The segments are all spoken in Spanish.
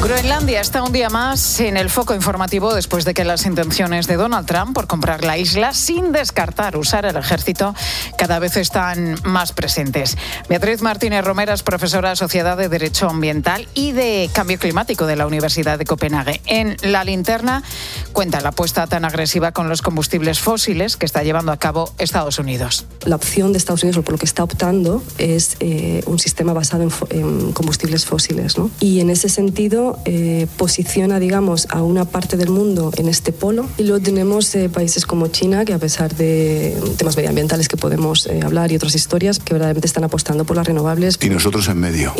Groenlandia está un día más en el foco informativo después de que las intenciones de Donald Trump por comprar la isla sin descartar usar el ejército cada vez están más presentes. Beatriz Martínez Romera es profesora asociada de Derecho Ambiental y de Cambio Climático de la Universidad de Copenhague. En La Linterna cuenta la apuesta tan agresiva con los combustibles fósiles que está llevando a cabo Estados Unidos. La opción de Estados Unidos, o por lo que está optando, es un sistema basado en combustibles fósiles, ¿no? Y en ese sentido posiciona, digamos, a una parte del mundo en este polo. Y luego tenemos países como China, que a pesar de temas medioambientales que podemos hablar y otras historias, que verdaderamente están apostando por las renovables. Y nosotros en medio.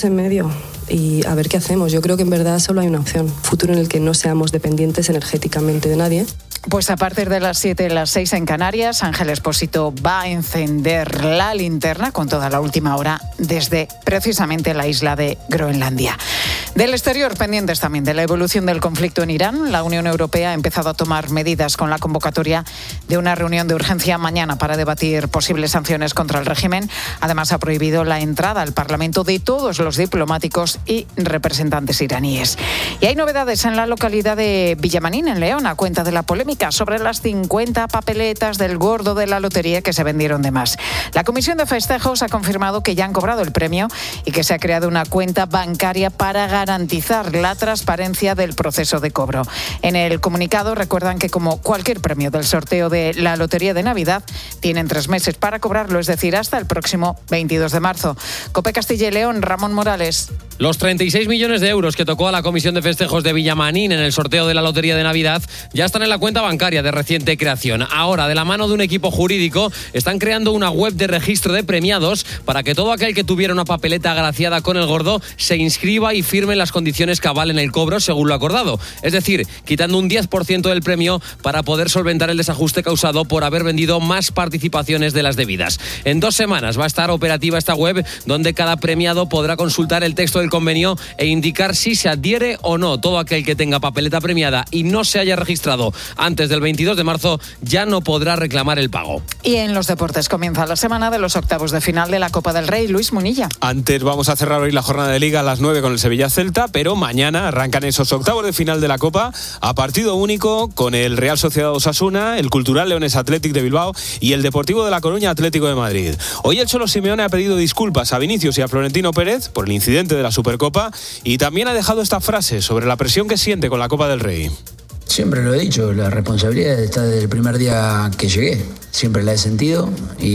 Y a ver qué hacemos. Yo creo que en verdad solo hay una opción. Futuro en el que no seamos dependientes energéticamente de nadie. Pues a partir de las 7, las 6 en Canarias, Ángel Expósito va a encender la linterna con toda la última hora desde precisamente la isla de Groenlandia. Del exterior, pendientes también de la evolución del conflicto en Irán, la Unión Europea ha empezado a tomar medidas con la convocatoria de una reunión de urgencia mañana para debatir posibles sanciones contra el régimen. Además, ha prohibido la entrada al Parlamento de todos los diplomáticos y representantes iraníes. Y hay novedades en la localidad de Villamanín, en León, a cuenta de la polémica sobre las 50 papeletas del gordo de la lotería que se vendieron de más. La Comisión de Festejos ha confirmado que ya han cobrado el premio y que se ha creado una cuenta bancaria para garantizar la transparencia del proceso de cobro. En el comunicado recuerdan que, como cualquier premio del sorteo de la Lotería de Navidad, tienen 3 meses para cobrarlo, es decir, hasta el próximo 22 de marzo. COPE Castilla y León, Ramón Morales. Los 36 millones de euros que tocó a la Comisión de Festejos de Villamanín en el sorteo de la Lotería de Navidad ya están en la cuenta bancaria de reciente creación. Ahora, de la mano de un equipo jurídico, están creando una web de registro de premiados para que todo aquel que tuviera una papeleta agraciada con el gordo se inscriba y firme las condiciones que avalen el cobro según lo acordado. Es decir, quitando un 10% del premio para poder solventar el desajuste causado por haber vendido más participaciones de las debidas. En 2 semanas va a estar operativa esta web, donde cada premiado podrá consultar el texto del convenio e indicar si se adhiere o no. Todo aquel que tenga papeleta premiada y no se haya registrado antes del 22 de marzo ya no podrá reclamar el pago. Y en los deportes comienza la semana de los octavos de final de la Copa del Rey. Luis Munilla. Antes vamos a cerrar hoy la jornada de Liga a las 9 con el Sevilla-Celta, pero mañana arrancan esos octavos de final de la Copa a partido único con el Real Sociedad Osasuna, el Cultural Leones Athletic de Bilbao y el Deportivo de La Coruña Atlético de Madrid. Hoy el Cholo Simeone ha pedido disculpas a Vinicius y a Florentino Pérez por el incidente de la Supercopa y también ha dejado esta frase sobre la presión que siente con la Copa del Rey. Siempre lo he dicho, la responsabilidad está desde el primer día que llegué. Siempre la he sentido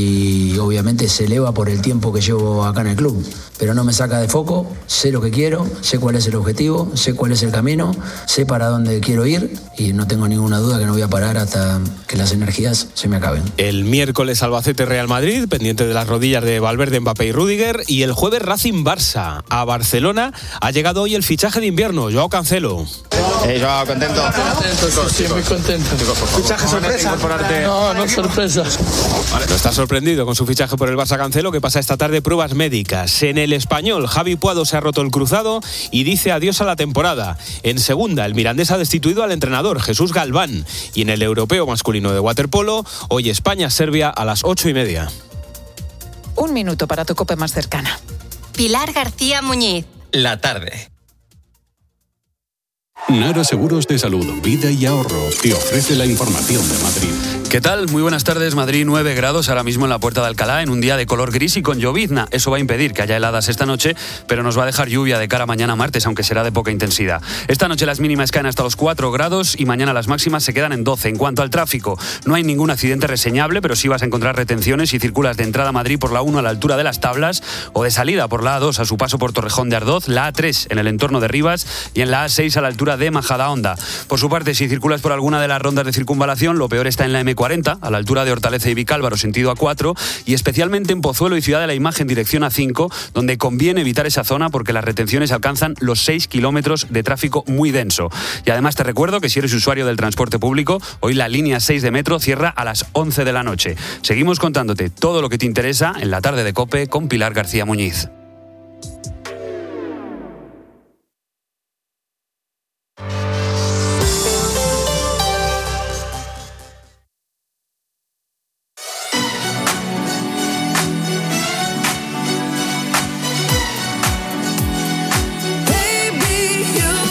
y obviamente se eleva por el tiempo que llevo acá en el club. Pero no me saca de foco, sé lo que quiero, sé cuál es el objetivo, sé cuál es el camino, sé para dónde quiero ir y no tengo ninguna duda que no voy a parar hasta que las energías se me acaben. El miércoles Albacete Real Madrid, pendiente de las rodillas de Valverde, Mbappé y Rüdiger, y el jueves Racing Barça. A Barcelona ha llegado hoy el fichaje de invierno, Joao Cancelo. Joao, ¿contento? Sí, muy contento. ¿Fichaje sorpresa? No sorpresa. Vale, no está sorprendido con su fichaje por el Barça Cancelo, que pasa esta tarde pruebas médicas. En el Español, Javi Puado se ha roto el cruzado y dice adiós a la temporada. En segunda, el Mirandés ha destituido al entrenador, Jesús Galván. Y en el europeo masculino de waterpolo, hoy España-Serbia a las 8:30. 1 minuto para tu COPE más cercana. Pilar García Muñiz. La tarde. Nara Seguros de Salud, Vida y Ahorro te ofrece la información de Madrid. ¿Qué tal? Muy buenas tardes. Madrid, 9 grados ahora mismo en la Puerta de Alcalá, en un día de color gris y con llovizna. Eso va a impedir que haya heladas esta noche, pero nos va a dejar lluvia de cara a mañana martes, aunque será de poca intensidad. Esta noche las mínimas caen hasta los 4 grados y mañana las máximas se quedan en 12. En cuanto al tráfico, no hay ningún accidente reseñable, pero sí vas a encontrar retenciones si circulas de entrada a Madrid por la 1 a la altura de Las Tablas o de salida por la A2 a su paso por Torrejón de Ardoz, la A3 en el entorno de Rivas y en la A6 a la altura de Majadahonda. Por su parte, si circulas por alguna de las rondas de circunvalación, lo peor está en la M40, a la altura de Hortaleza y Vicálvaro, sentido A4, y especialmente en Pozuelo y Ciudad de la Imagen, dirección A5, donde conviene evitar esa zona porque las retenciones alcanzan los 6 kilómetros de tráfico muy denso. Y además te recuerdo que si eres usuario del transporte público, hoy la línea 6 de metro cierra a las 11 de la noche. Seguimos contándote todo lo que te interesa en la tarde de COPE con Pilar García Muñiz. Baby, you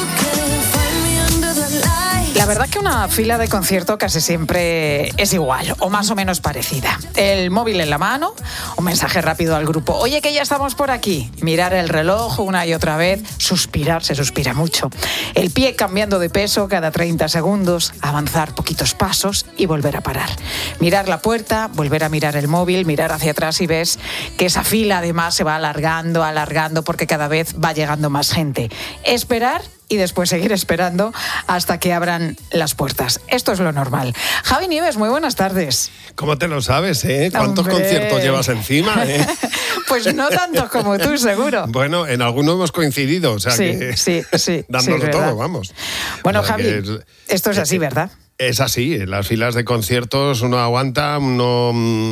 verdad que una fila de concierto casi siempre es igual o más o menos parecida. El móvil en la mano, un mensaje rápido al grupo. Oye, que ya estamos por aquí. Mirar el reloj una y otra vez, suspirar, se suspira mucho. El pie cambiando de peso cada 30 segundos, avanzar poquitos pasos y volver a parar. Mirar la puerta, volver a mirar el móvil, mirar hacia atrás y ves que esa fila además se va alargando porque cada vez va llegando más gente. Esperar y después seguir esperando hasta que abran las puertas. Esto es lo normal. Javi Nieves, muy buenas tardes. ¿Cómo te lo sabes, eh? ¿Cuántos conciertos llevas encima, eh? Pues no tantos como tú, seguro. Bueno, en algunos hemos coincidido, o sea que... Sí. dándolo sí, todo, vamos. Bueno, Javi, esto es así, ¿verdad? Es así, en las filas de conciertos uno aguanta, uno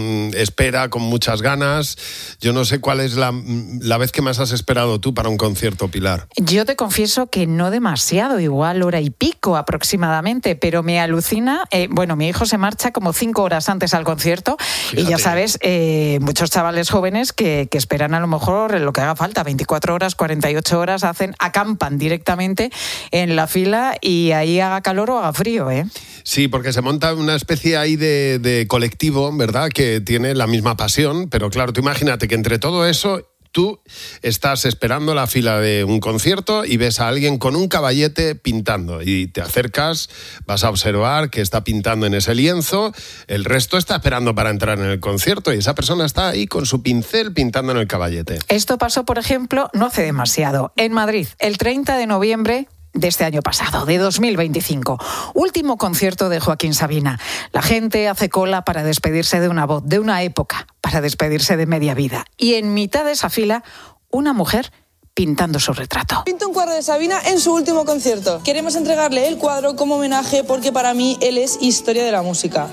espera con muchas ganas. Yo no sé cuál es la vez que más has esperado tú para un concierto, Pilar. Yo te confieso que no demasiado, igual hora y pico aproximadamente, pero me alucina. Mi hijo se marcha como 5 horas antes al concierto. Fíjate. Y ya sabes, muchos chavales jóvenes que esperan a lo mejor lo que haga falta, 24 horas, 48 horas, acampan directamente en la fila y ahí haga calor o haga frío, ¿eh? Sí, porque se monta una especie ahí de colectivo, ¿verdad?, que tiene la misma pasión, pero claro, tú imagínate que entre todo eso tú estás esperando la fila de un concierto y ves a alguien con un caballete pintando y te acercas, vas a observar que está pintando en ese lienzo, el resto está esperando para entrar en el concierto y esa persona está ahí con su pincel pintando en el caballete. Esto pasó, por ejemplo, no hace demasiado, en Madrid, el 30 de noviembre de este año pasado, de 2025. Último concierto de Joaquín Sabina. La gente hace cola para despedirse de una voz, de una época, para despedirse de media vida. Y en mitad de esa fila, una mujer pintando su retrato. Pinto un cuadro de Sabina en su último concierto. Queremos entregarle el cuadro como homenaje porque para mí él es historia de la música.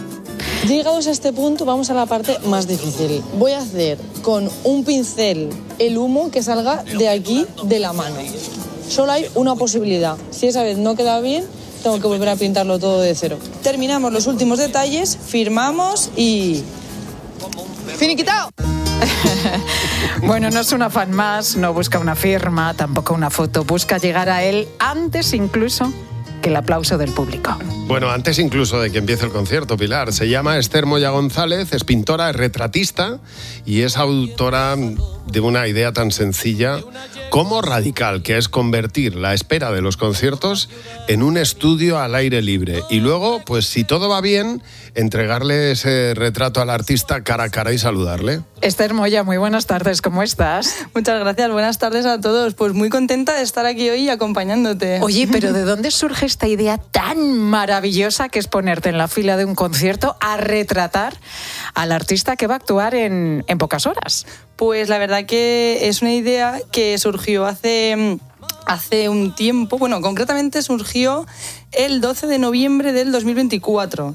Llegados a este punto, vamos a la parte más difícil. Voy a hacer con un pincel el humo que salga de aquí de la mano. Solo hay una posibilidad. Si esa vez no queda bien, tengo que volver a pintarlo todo de cero. Terminamos los últimos detalles, firmamos y... ¡finiquitado! Bueno, no es una fan más, no busca una firma, tampoco una foto. Busca llegar a él antes incluso que el aplauso del público. Bueno, antes incluso de que empiece el concierto, Pilar. Se llama Esther Moya González, es pintora, es retratista y es autora de una idea tan sencilla como radical, que es convertir la espera de los conciertos en un estudio al aire libre. Y luego, pues si todo va bien, entregarle ese retrato al artista cara a cara y saludarle. Esther Moya, muy buenas tardes, ¿cómo estás? Muchas gracias, buenas tardes a todos. Pues muy contenta de estar aquí hoy acompañándote. Oye, pero ¿de dónde surge esta idea tan maravillosa que es ponerte en la fila de un concierto a retratar al artista que va a actuar en pocas horas? Pues la verdad que es una idea que surgió hace un tiempo, bueno, concretamente surgió el 12 de noviembre del 2024,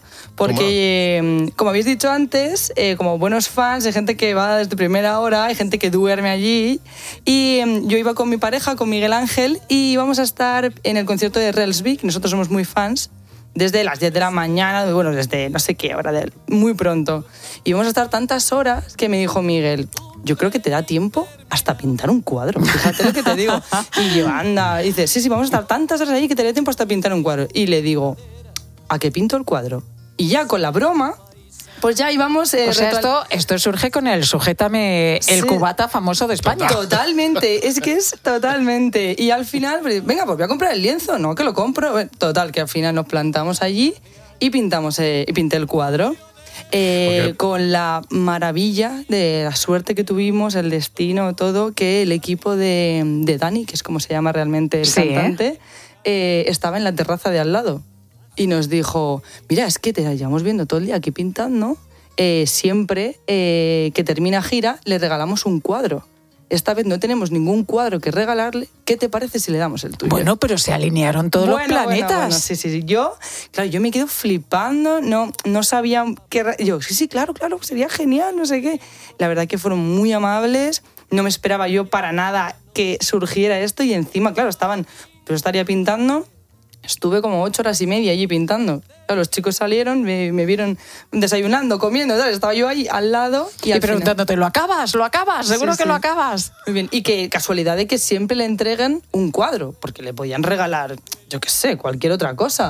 porque como habéis dicho antes, como buenos fans, hay gente que va desde primera hora, hay gente que duerme allí, y yo iba con mi pareja, con Miguel Ángel, y íbamos a estar en el concierto de Relsvik, nosotros somos muy fans, desde las 10 de la mañana, bueno, desde no sé qué hora, muy pronto, y íbamos a estar tantas horas que me dijo Miguel... Yo creo que te da tiempo hasta pintar un cuadro. Fíjate lo que te digo. Y yo, anda, y dice, sí, vamos a estar tantas horas ahí que te da tiempo hasta pintar un cuadro. Y le digo, ¿a qué pinto el cuadro? Y ya con la broma, pues ya íbamos... o sea, esto surge con el sujétame el cubata famoso de España. Totalmente, es que es totalmente. Y al final, venga, pues voy a comprar el lienzo, ¿no? Que lo compro. Total, que al final nos plantamos allí y pinté el cuadro. Con la maravilla de la suerte que tuvimos, el destino, todo, que el equipo de Dani, que es como se llama realmente el cantante, estaba en la terraza de al lado y nos dijo, mira, es que te llevamos viendo todo el día aquí pintando, siempre que termina gira le regalamos un cuadro. Esta vez no tenemos ningún cuadro que regalarle. ¿Qué te parece si le damos el tuyo? Bueno, pero se alinearon todos los planetas. Bueno, sí. Yo me quedo flipando. No sabía qué... Yo, sí, claro, sería genial, no sé qué. La verdad que fueron muy amables. No me esperaba yo para nada que surgiera esto. Y encima, claro, yo estaría pintando. Estuve como 8 horas y media allí pintando. Claro, los chicos salieron, me vieron desayunando, comiendo, ¿sabes? Estaba yo ahí al lado y preguntándote, ¿lo acabas? Seguro que lo acabas. Muy bien, y qué casualidad de que siempre le entreguen un cuadro, porque le podían regalar, yo qué sé, cualquier otra cosa.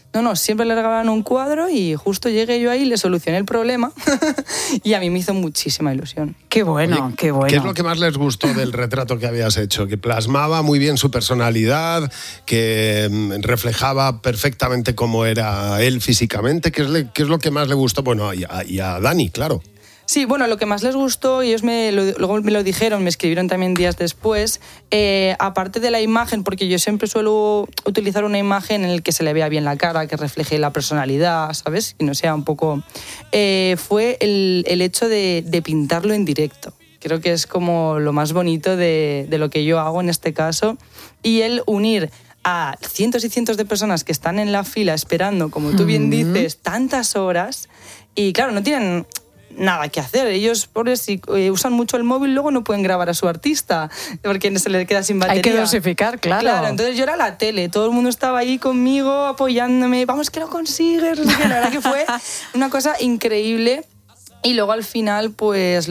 No, siempre le regalaban un cuadro y justo llegué yo ahí, le solucioné el problema y a mí me hizo muchísima ilusión. Qué bueno, Oye, qué bueno. ¿Qué es lo que más les gustó del retrato que habías hecho? Que plasmaba muy bien su personalidad, que reflejaba perfectamente cómo era él físicamente. ¿Qué es lo que más le gustó? Bueno, y a Dani, claro. Sí, bueno, lo que más les gustó, ellos luego me lo dijeron, me escribieron también días después, aparte de la imagen, porque yo siempre suelo utilizar una imagen en la que se le vea bien la cara, que refleje la personalidad, ¿sabes? Y no sea un poco... fue el hecho de pintarlo en directo. Creo que es como lo más bonito de lo que yo hago en este caso. Y el unir a cientos y cientos de personas que están en la fila esperando, como tú bien dices, tantas horas, y claro, no tienen nada que hacer. Ellos, pobres, si usan mucho el móvil, luego no pueden grabar a su artista porque se le queda sin batería. Hay que dosificar, claro. Claro, entonces yo era la tele, todo el mundo estaba ahí conmigo apoyándome, vamos que lo consigues. La verdad que fue una cosa increíble. Y luego al final, pues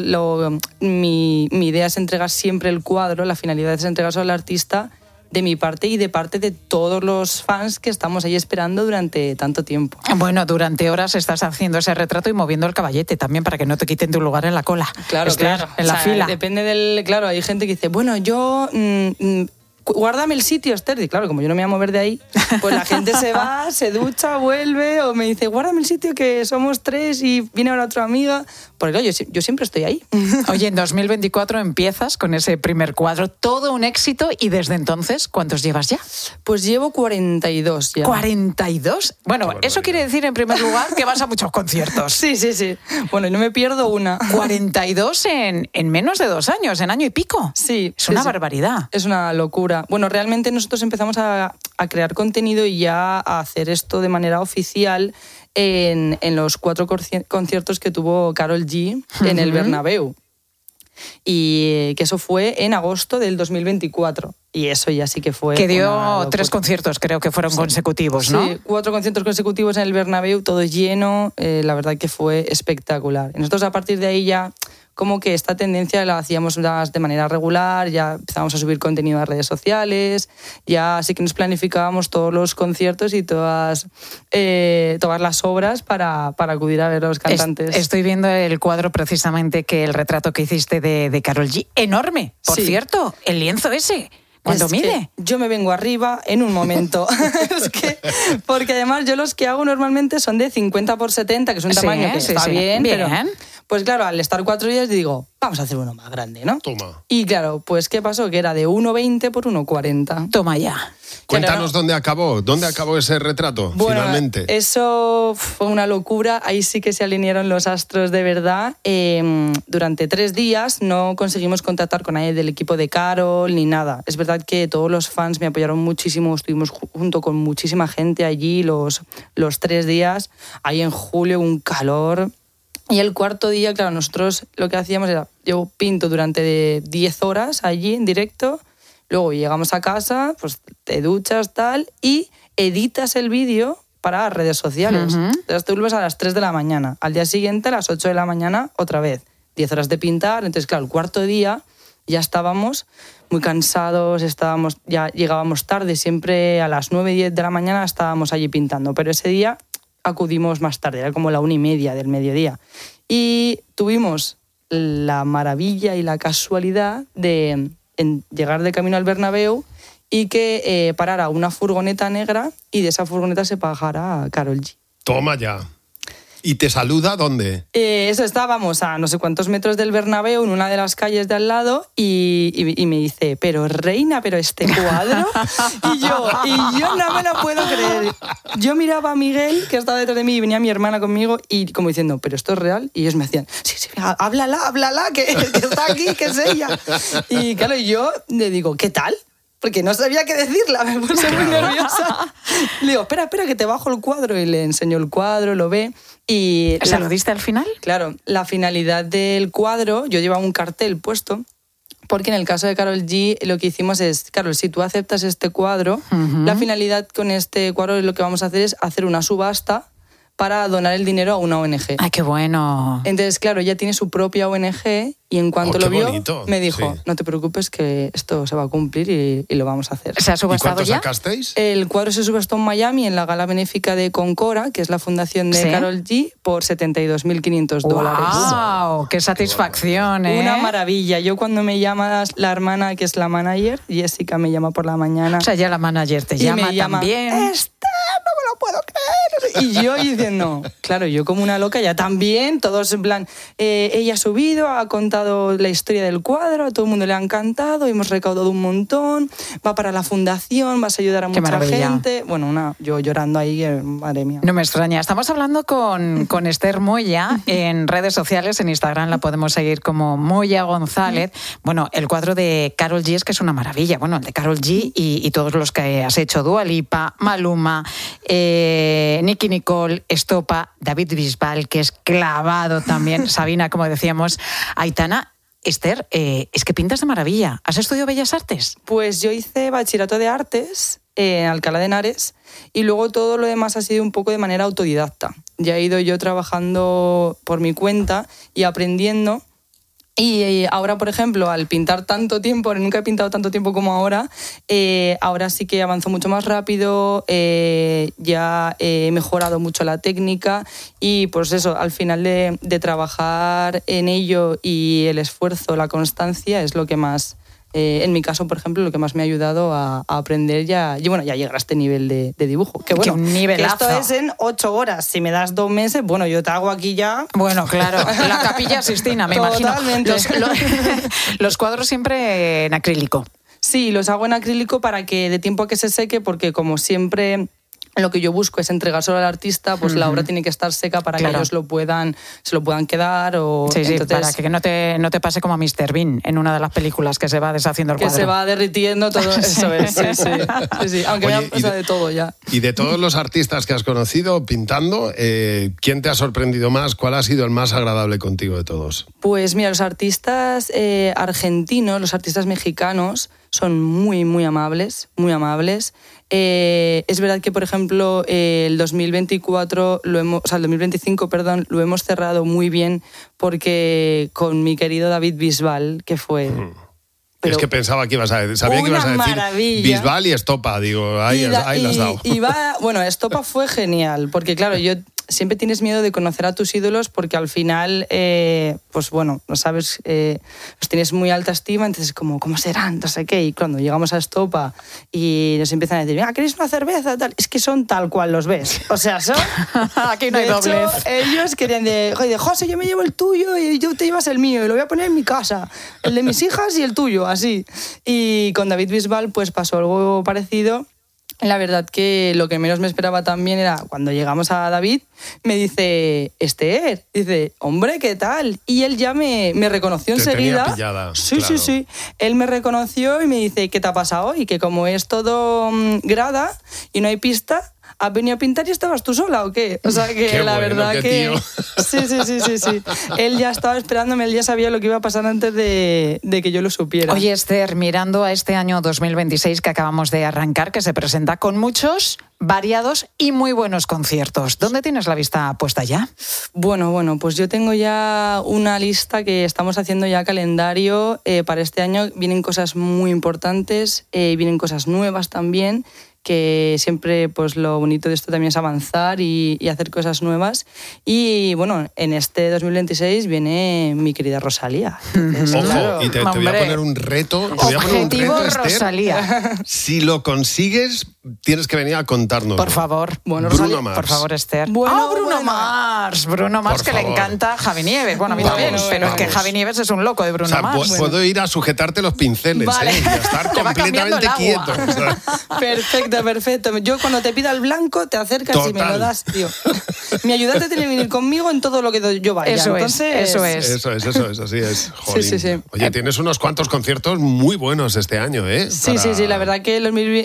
mi idea es entregar siempre el cuadro, la finalidad es entregárselo al artista de mi parte y de parte de todos los fans que estamos ahí esperando durante tanto tiempo. Bueno, durante horas estás haciendo ese retrato y moviendo el caballete también para que no te quiten tu lugar en la cola. Claro. En la fila. Depende del... Claro, hay gente que dice, bueno, yo... guárdame el sitio, Esther. Y claro, como yo no me voy a mover de ahí, pues la gente se va, se ducha, vuelve, o me dice, guárdame el sitio que somos 3 y viene ahora otra amiga. Porque claro, yo siempre estoy ahí. Oye, en 2024 empiezas con ese primer cuadro, todo un éxito, y desde entonces, ¿cuántos llevas ya? Pues llevo 42 ya. ¿42? Bueno, eso quiere decir, en primer lugar, que vas a muchos conciertos. Sí. Bueno, y no me pierdo una. 42 en menos de 2 años, en año y pico. Sí. Es una barbaridad. Es una locura. Bueno, realmente nosotros empezamos a crear contenido y ya a hacer esto de manera oficial en los 4 conciertos que tuvo Karol G en el Bernabéu. Y que eso fue en agosto del 2024. Y eso ya sí que fue... Que dio 3 conciertos, creo que fueron consecutivos, ¿no? Sí, 4 conciertos consecutivos en el Bernabéu, todo lleno. La verdad que fue espectacular. Y nosotros a partir de ahí ya... como que esta tendencia la hacíamos más de manera regular, ya empezamos a subir contenido a redes sociales, ya sí que nos planificábamos todos los conciertos y todas las obras para acudir a ver a los cantantes. Estoy viendo el cuadro precisamente, el retrato que hiciste de Karol G. Enorme, por cierto, el lienzo ese. ¿Cuánto mide? Yo me vengo arriba en un momento. Porque además yo los que hago normalmente son de 50 por 70, que es un tamaño que está bien. Pero, pues claro, al estar 4 días digo, vamos a hacer uno más grande, ¿no? Toma. Y claro, pues ¿qué pasó? Que era de 1,20 por 1,40. Toma ya. Cuéntanos dónde acabó ese retrato, finalmente. Eso fue una locura, ahí sí que se alinearon los astros de verdad. Durante 3 días no conseguimos contactar con nadie del equipo de Karol ni nada. Es verdad que todos los fans me apoyaron muchísimo, estuvimos junto con muchísima gente allí los 3 días. Ahí en julio, un calor. Y el 4º día, claro, nosotros lo que hacíamos era, yo pinto durante 10 horas allí en directo. Luego llegamos a casa, pues te duchas, tal, y editas el vídeo para redes sociales. Entonces tú vuelves a las 3 de la mañana. Al día siguiente, a las 8 de la mañana, otra vez. 10 horas de pintar. Entonces, claro, el 4º día ya estábamos muy cansados, ya llegábamos tarde, siempre a las 9, 10 de la mañana estábamos allí pintando. Pero ese día acudimos más tarde, era como la 1:30 del mediodía. Y tuvimos la maravilla y la casualidad de llegar de camino al Bernabéu y que parara una furgoneta negra y de esa furgoneta se bajara Karol G. Toma ya. ¿Y te saluda dónde? Eso, estábamos a no sé cuántos metros del Bernabéu, en una de las calles de al lado, y me dice, pero reina, pero este cuadro. y yo no me lo puedo creer. Yo miraba a Miguel, que estaba detrás de mí, y venía mi hermana conmigo, y como diciendo, ¿pero esto es real? Y ellos me decían, sí, háblala, que está aquí, que es ella. Y claro, yo le digo, ¿qué tal? Porque no sabía qué decirla, me puse muy nerviosa. Le digo, espera, que te bajo el cuadro. Y le enseño el cuadro, lo ve. Y ¿Se lo diste al final? Claro, la finalidad del cuadro, yo llevaba un cartel puesto, porque en el caso de Karol G lo que hicimos es, Karol, si tú aceptas este cuadro, la finalidad con este cuadro lo que vamos a hacer es hacer una subasta para donar el dinero a una ONG. ¡Ay, qué bueno! Entonces, claro, ella tiene su propia ONG y en cuanto lo vio, bonito. me dijo, Sí. no te preocupes que esto se va a cumplir y lo vamos a hacer. ¿Se ha subastado ¿Y cuánto ya? sacasteis? El cuadro se subastó en Miami en la gala benéfica de Concora, que es la fundación de ¿Sí? Karol G, por $72.500. ¡Wow! ¡Qué satisfacción, eh! Una maravilla. Yo cuando me llama la hermana, que es la manager, Jessica me llama por la mañana. O sea, ya la manager te y llama me llama, también. no me lo puedo creer. Y yo diciendo, claro, yo como una loca, ya también, todos en plan, ella ha subido, ha contado la historia del cuadro, a todo el mundo le ha encantado, hemos recaudado un montón, va para la fundación, vas a ayudar a Qué mucha maravilla. gente. Bueno, yo llorando ahí, madre mía. No me extraña. Estamos hablando con Esther Moya en redes sociales. En Instagram la podemos seguir como Moya González. Bueno, el cuadro de Karol G es que es una maravilla. Bueno, el de Karol G y todos los que has hecho. Dua Lipa, Maluma, Nicki Nicole, Estopa, David Bisbal, que es clavado también. Sabina, como decíamos. Aitana. Esther, es que pintas de maravilla. ¿Has estudiado Bellas Artes? Pues yo hice bachillerato de artes en Alcalá de Henares y luego todo lo demás ha sido un poco de manera autodidacta. Ya he ido yo trabajando por mi cuenta y aprendiendo. Y ahora, por ejemplo, al pintar tanto tiempo, nunca he pintado tanto tiempo como ahora, ahora sí que avanzo mucho más rápido, ya he mejorado mucho la técnica y pues eso, al final de trabajar en ello y el esfuerzo, la constancia es lo que más... en mi caso, por ejemplo, lo que más me ha ayudado a aprender ya llegar a este nivel de dibujo. Que bueno, ¡Qué un nivelazo! que esto es en 8 horas. Si me das 2 meses, bueno, yo te hago aquí ya... Bueno, claro, la Capilla Sixtina, me imagino. Totalmente. Los cuadros siempre en acrílico. Sí, los hago en acrílico para que de tiempo a que se seque, porque como siempre... Lo que yo busco es entregárselo al artista, pues la obra tiene que estar seca para Claro. que ellos se lo puedan quedar. O, Sí, entonces, para que no te pase como a Mr. Bean en una de las películas que se va deshaciendo el que cuadro. se va derritiendo todo eso. Es, sí. Aunque Oye, me ha pasado de todo ya. Y de todos los artistas que has conocido pintando, ¿quién te ha sorprendido más? ¿Cuál ha sido el más agradable contigo de todos? Pues mira, los artistas argentinos, los artistas mexicanos son muy, muy amables, muy amables. Es verdad que, por ejemplo, el 2024 el 2025, perdón, lo hemos cerrado muy bien porque con mi querido David Bisbal, que fue... Es que pensaba que ibas a decir, sabía que ibas a decir maravilla. Bisbal y Estopa, digo, ahí las has dado. Bueno, Estopa fue genial, porque claro, siempre tienes miedo de conocer a tus ídolos porque al final, pues bueno, no sabes, los tienes muy alta estima, entonces como, ¿cómo serán? No sé qué. Y cuando llegamos a Estopa y nos empiezan a decir, ¿queréis una cerveza? Tal. Es que son tal cual los ves. O sea, son... Aquí no hay de hecho, doblez. ellos querían de José, yo me llevo el tuyo y yo te llevas el mío y lo voy a poner en mi casa. El de mis hijas y el tuyo, así. Y con David Bisbal pues pasó algo parecido. La verdad que lo que menos me esperaba también era cuando llegamos a David, me dice, Esther, dice, hombre, ¿qué tal? Y él ya me reconoció Te enseguida. tenía pillada, Sí, claro. sí. Él me reconoció y me dice, ¿qué te ha pasado? Y que como es todo grada y no hay pista, ¿has venido a pintar y estabas tú sola o qué? O sea que Qué la bueno, verdad qué que... tío. Sí. Él ya estaba esperándome, él ya sabía lo que iba a pasar antes de que yo lo supiera. Oye, Esther, mirando a este año 2026 que acabamos de arrancar, que se presenta con muchos, variados y muy buenos conciertos. ¿Dónde tienes la vista puesta ya? Bueno, pues yo tengo ya una lista que estamos haciendo ya calendario para este año. Vienen cosas muy importantes, vienen cosas nuevas también, que siempre pues lo bonito de esto también es avanzar y hacer cosas nuevas. Y bueno, en este 2026 viene mi querida Rosalía. Entonces, Ojo, claro, y te voy a hombre. poner un reto. Te voy a poner un Objetivo reto, Esther. Rosalía. Si lo consigues, tienes que venir a contarnos. Por favor. Bueno, Bruno Rosalía, Mars. Por favor, Esther. Bueno, Bruno bueno. Mars. Bruno Mars, Por que le favor. encanta Javi Nieves. Bueno, a mí Vamos, también, pero es que vamos. Javi Nieves es un loco de Bruno O sea, Mars. puedo ir a sujetarte los pinceles, Vale. y a estar Te va cambiando completamente el agua. quieto. O sea, Perfecto. Yo cuando te pida el blanco te acercas y me lo Total. das, tío. Mi ayudante tiene que venir conmigo en todo lo que yo vaya. Eso es, Entonces, eso es. eso es, así es. Jolín. Sí. Oye, tienes unos cuantos conciertos muy buenos este año, ¿eh? Sí, la verdad que el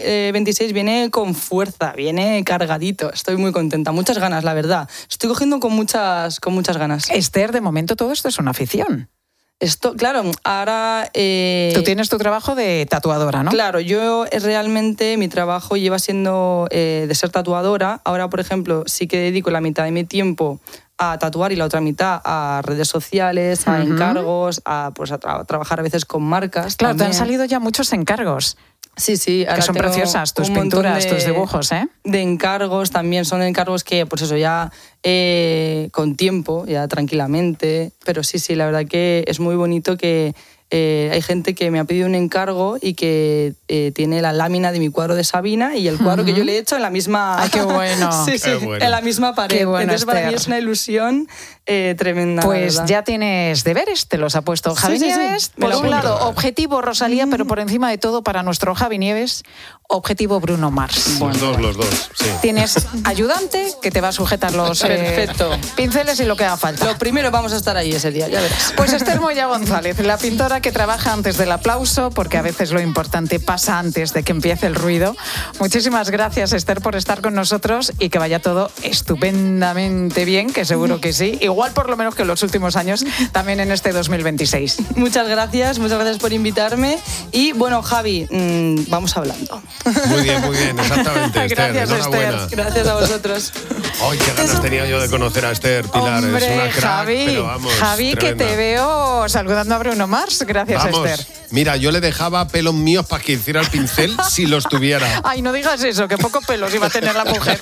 2026 viene con fuerza, viene cargadito. Estoy muy contenta, muchas ganas, la verdad. Estoy cogiendo con muchas ganas. Esther, de momento todo esto es una afición. Esto, claro, ahora... Tú tienes tu trabajo de tatuadora, ¿no? Claro, yo realmente mi trabajo lleva siendo de ser tatuadora. Ahora, por ejemplo, sí que dedico la mitad de mi tiempo a tatuar y la otra mitad a redes sociales, a encargos, a trabajar a veces con marcas. Claro, también. te han salido ya muchos encargos. Sí, que son preciosas tus pinturas, tus dibujos, ¿eh? De encargos también, son encargos que, pues eso, ya con tiempo, ya tranquilamente. Pero sí, la verdad que es muy bonito que hay gente que me ha pedido un encargo y que tiene la lámina de mi cuadro de Sabina y el cuadro que yo le he hecho en la misma... ¡Ay, qué bueno! Sí, Qué bueno. en la misma pared. Qué bueno, entonces, para mí Esther. es una ilusión tremenda. Pues ya tienes deberes, te los ha puesto Javi Nieves. Me Por lo un apunto. lado, objetivo Rosalía, pero por encima de todo, para nuestro Javi Nieves, objetivo Bruno Mars. Los dos, sí. Tienes ayudante que te va a sujetar los Perfecto. pinceles y lo que haga falta. Lo primero, vamos a estar ahí ese día, ya verás. Pues Esther Moya González, la pintora que trabaja antes del aplauso, porque a veces lo importante pasa antes de que empiece el ruido. Muchísimas gracias, Esther, por estar con nosotros y que vaya todo estupendamente bien, que seguro que sí. Igual por lo menos que en los últimos años, también en este 2026. Muchas gracias por invitarme. Y bueno, Javi, vamos hablando. Muy bien, exactamente, Esther. Gracias, Enhorabuena. Esther. Gracias a vosotros. Ay, qué ganas tenía yo de conocer a Esther, Pilar. Hombre, es una crack, Javi, pero vamos, Javi, que tremenda. te veo saludando a Bruno Mars. Gracias, Vamos, Esther. mira, yo le dejaba pelos míos para que hiciera el pincel si los tuviera. Ay, no digas eso, que pocos pelos iba a tener la mujer.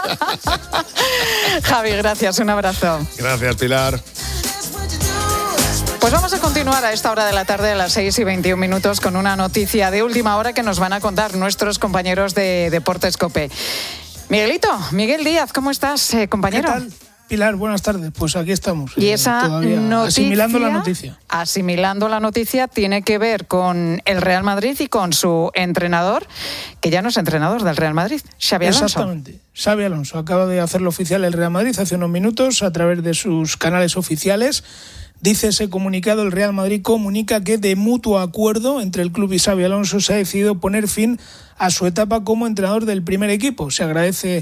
Javi, gracias, un abrazo. Gracias, Pilar. Pues vamos a continuar a esta hora de la tarde, a las 6:21, con una noticia de última hora que nos van a contar nuestros compañeros de Deportes COPE. Miguel Díaz, ¿cómo estás, compañero? ¿Qué tal? Pilar, buenas tardes. Pues aquí estamos. Y esa noticia, asimilando la noticia. Asimilando la noticia tiene que ver con el Real Madrid y con su entrenador, que ya no es entrenador del Real Madrid, Xabi Alonso. Exactamente. Xabi Alonso acaba de hacerlo oficial el Real Madrid hace unos minutos a través de sus canales oficiales. Dice ese comunicado, el Real Madrid comunica que de mutuo acuerdo entre el club y Xabi Alonso se ha decidido poner fin a su etapa como entrenador del primer equipo. Se agradece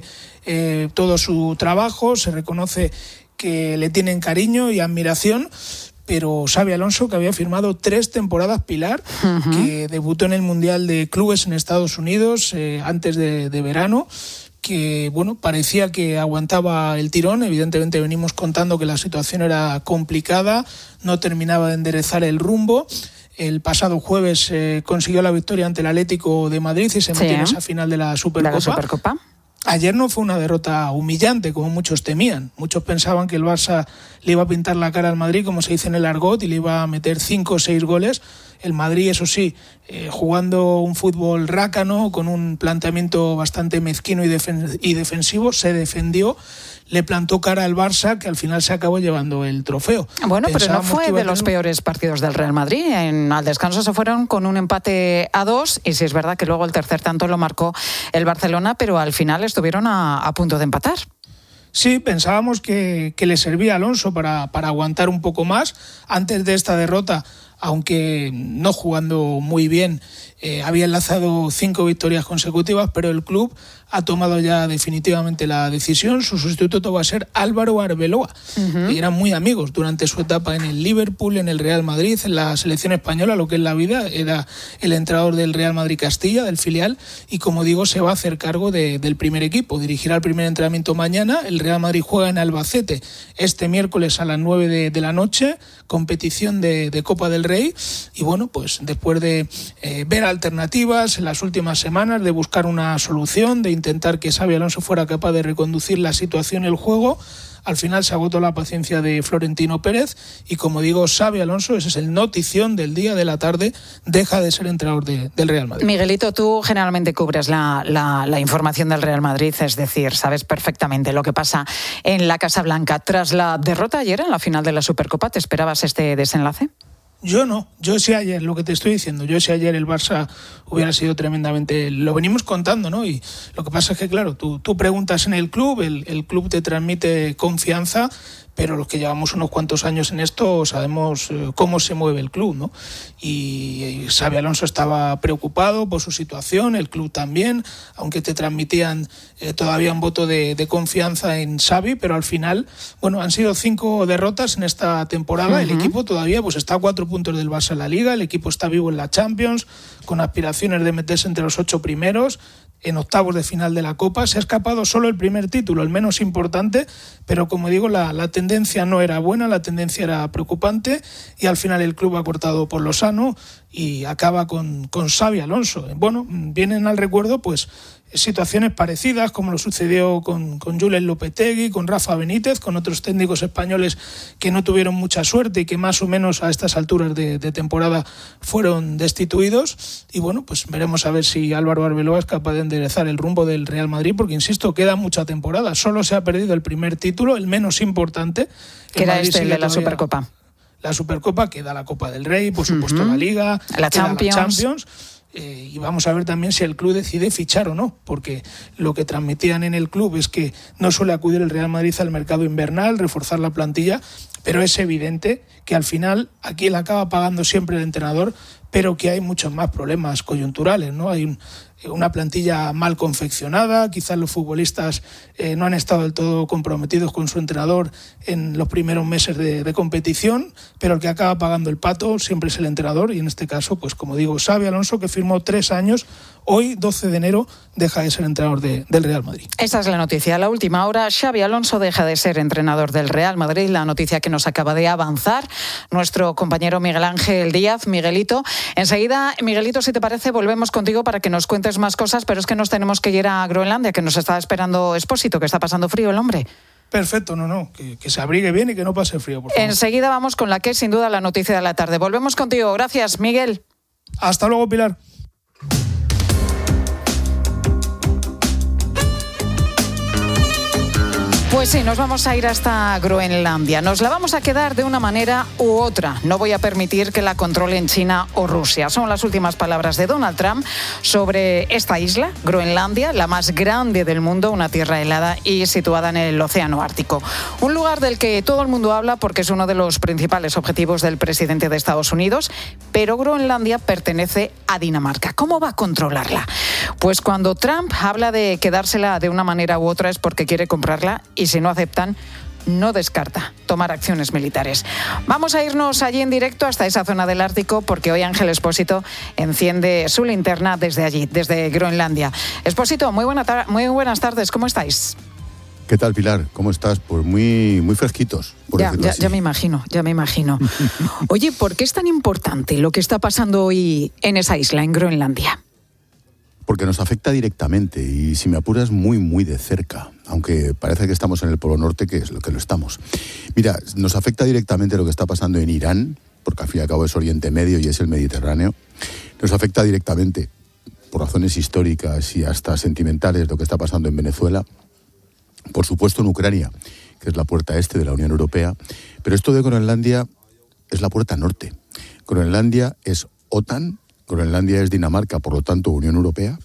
todo su trabajo, se reconoce que le tienen cariño y admiración, pero Xabi Alonso, que había firmado 3 temporadas, Pilar, que debutó en el Mundial de Clubes en Estados Unidos antes de verano, que bueno, parecía que aguantaba el tirón. Evidentemente venimos contando que la situación era complicada, no terminaba de enderezar el rumbo. El pasado jueves consiguió la victoria ante el Atlético de Madrid y se metió en esa final de la Supercopa. Ayer no fue una derrota humillante, como muchos temían. Muchos pensaban que el Barça le iba a pintar la cara al Madrid, como se dice en el argot, y le iba a meter 5 o 6 goles. El Madrid, eso sí, jugando un fútbol rácano, con un planteamiento bastante mezquino y defensivo, se defendió, le plantó cara al Barça, que al final se acabó llevando el trofeo. Bueno, pero no fue de los peores partidos del Real Madrid. Al descanso se fueron con un empate a 2, y sí es verdad que luego el tercer tanto lo marcó el Barcelona, pero al final estuvieron a punto de empatar. Sí, pensábamos que le servía a Alonso para aguantar un poco más. Antes de esta derrota, aunque no jugando muy bien, había enlazado 5 victorias consecutivas, pero el club ha tomado ya definitivamente la decisión. Su sustituto va a ser Álvaro Arbeloa. Y eran muy amigos durante su etapa en el Liverpool, en el Real Madrid, en la selección española, lo que es la vida. Era el entrenador del Real Madrid Castilla, del filial, y como digo, se va a hacer cargo del primer equipo. Dirigirá el primer entrenamiento mañana. El Real Madrid juega en Albacete este miércoles a las 9 de la noche, competición de Copa del Rey. Y bueno, pues después de ver alternativas en las últimas semanas, de buscar una solución, de intentar que Xabi Alonso fuera capaz de reconducir la situación y el juego, al final se agotó la paciencia de Florentino Pérez y, como digo, Xabi Alonso, ese es el notición del día, de la tarde, deja de ser entrenador del Real Madrid. Miguelito, tú generalmente cubres la información del Real Madrid, es decir, sabes perfectamente lo que pasa en la Casa Blanca. Tras la derrota ayer en la final de la Supercopa, ¿te esperabas este desenlace? Yo no, yo sí ayer, lo que te estoy diciendo, yo sí ayer el Barça hubiera sido tremendamente, lo venimos contando, ¿no? Y lo que pasa es que, claro, tú preguntas en el club, el club te transmite confianza, pero los que llevamos unos cuantos años en esto sabemos cómo se mueve el club, ¿no? Y Xabi Alonso estaba preocupado por su situación, el club también, aunque te transmitían todavía un voto de confianza en Xavi, pero al final, bueno, han sido 5 derrotas en esta temporada. El equipo todavía pues está a 4 puntos del Barça en la Liga, el equipo está vivo en la Champions, con aspiraciones de meterse entre los 8 primeros, en octavos de final de la Copa. Se ha escapado solo el primer título, el menos importante, pero como digo, la tendencia no era buena, la tendencia era preocupante, y al final el club ha cortado por lo sano y acaba con Xabi Alonso. Bueno, vienen al recuerdo pues situaciones parecidas, como lo sucedió con Julen Lopetegui, con Rafa Benítez, con otros técnicos españoles que no tuvieron mucha suerte y que más o menos a estas alturas de temporada fueron destituidos. Y bueno, pues veremos a ver si Álvaro Arbeloa es capaz de enderezar el rumbo del Real Madrid, porque insisto, queda mucha temporada. Solo se ha perdido el primer título, el menos importante. Que era el de la Supercopa. La Supercopa, queda la Copa del Rey, por supuesto la Liga, la Champions. Y vamos a ver también si el club decide fichar o no, porque lo que transmitían en el club es que no suele acudir el Real Madrid al mercado invernal, reforzar la plantilla, pero es evidente que al final aquí le acaba pagando siempre el entrenador, pero que hay muchos más problemas coyunturales, ¿no? Hay una plantilla mal confeccionada, quizás los futbolistas no han estado del todo comprometidos con su entrenador en los primeros meses de competición, pero el que acaba pagando el pato siempre es el entrenador, y en este caso, pues como digo, Xabi Alonso, que firmó 3 años, hoy, 12 de enero, deja de ser entrenador del Real Madrid. Esa es la noticia. A la última hora, Xabi Alonso deja de ser entrenador del Real Madrid, la noticia que nos acaba de avanzar nuestro compañero Miguel Ángel Díaz. Miguelito, enseguida, Miguelito, si te parece, volvemos contigo para que nos cuentes más cosas, pero es que nos tenemos que ir a Groenlandia, que nos está esperando Expósito, que está pasando frío el hombre. Perfecto, que se abrigue bien y que no pase frío, por favor. Enseguida vamos con la que es sin duda la noticia de la tarde. Volvemos contigo. Gracias, Miguel. Hasta luego, Pilar. Pues sí, nos vamos a ir hasta Groenlandia. Nos la vamos a quedar de una manera u otra. No voy a permitir que la controlen China o Rusia. Son las últimas palabras de Donald Trump sobre esta isla, Groenlandia, la más grande del mundo, una tierra helada y situada en el Océano Ártico. Un lugar del que todo el mundo habla porque es uno de los principales objetivos del presidente de Estados Unidos, pero Groenlandia pertenece a Dinamarca. ¿Cómo va a controlarla? Pues cuando Trump habla de quedársela de una manera u otra es porque quiere comprarla, y si no aceptan, no descarta tomar acciones militares. Vamos a irnos allí en directo hasta esa zona del Ártico, porque hoy Ángel Expósito enciende su linterna desde allí, desde Groenlandia. Expósito, muy buenas tardes, ¿cómo estáis? ¿Qué tal, Pilar? ¿Cómo estás? Pues muy fresquitos, por decirlo así. Ya me imagino. Oye, ¿por qué es tan importante lo que está pasando hoy en esa isla, en Groenlandia? Porque nos afecta directamente y, si me apuras, muy, muy de cerca. Aunque parece que estamos en el Polo Norte, que es lo que lo estamos. Mira, nos afecta directamente lo que está pasando en Irán, porque al fin y al cabo es Oriente Medio y es el Mediterráneo. Nos afecta directamente, por razones históricas y hasta sentimentales, lo que está pasando en Venezuela. Por supuesto en Ucrania, que es la puerta este de la Unión Europea. Pero esto de Groenlandia es la puerta norte. Groenlandia es OTAN, Groenlandia es Dinamarca, por lo tanto Unión Europea,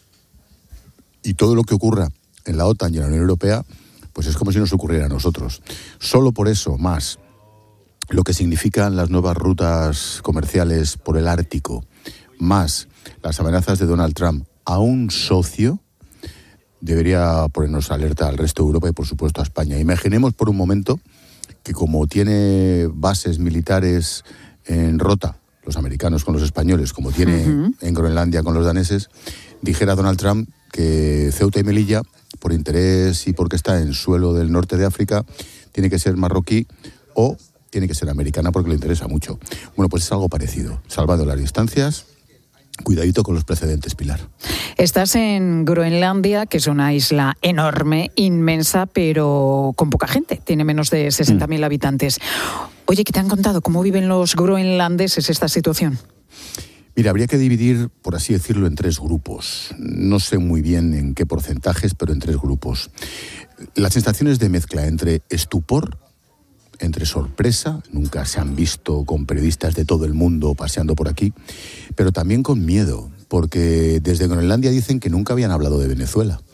y todo lo que ocurra en la OTAN y en la Unión Europea, pues es como si nos ocurriera a nosotros. Solo por eso, más lo que significan las nuevas rutas comerciales por el Ártico, más las amenazas de Donald Trump a un socio, debería ponernos alerta al resto de Europa y, por supuesto, a España. Imaginemos por un momento que, como tiene bases militares en Rota, los americanos con los españoles, como tiene en Groenlandia con los daneses, dijera Donald Trump que Ceuta y Melilla, por interés y porque está en suelo del norte de África, tiene que ser marroquí o tiene que ser americana porque le interesa mucho. Bueno, pues es algo parecido. Salvando las distancias, cuidadito con los precedentes, Pilar. Estás en Groenlandia, que es una isla enorme, inmensa, pero con poca gente. Tiene menos de 60.000 habitantes. Oye, ¿qué te han contado? ¿Cómo viven los groenlandeses esta situación? Mira, habría que dividir, por así decirlo, en 3 grupos. No sé muy bien en qué porcentajes, pero en 3 grupos. Las sensaciones de mezcla entre estupor, entre sorpresa, nunca se han visto con periodistas de todo el mundo paseando por aquí, pero también con miedo, porque desde Groenlandia dicen que nunca habían hablado de Venezuela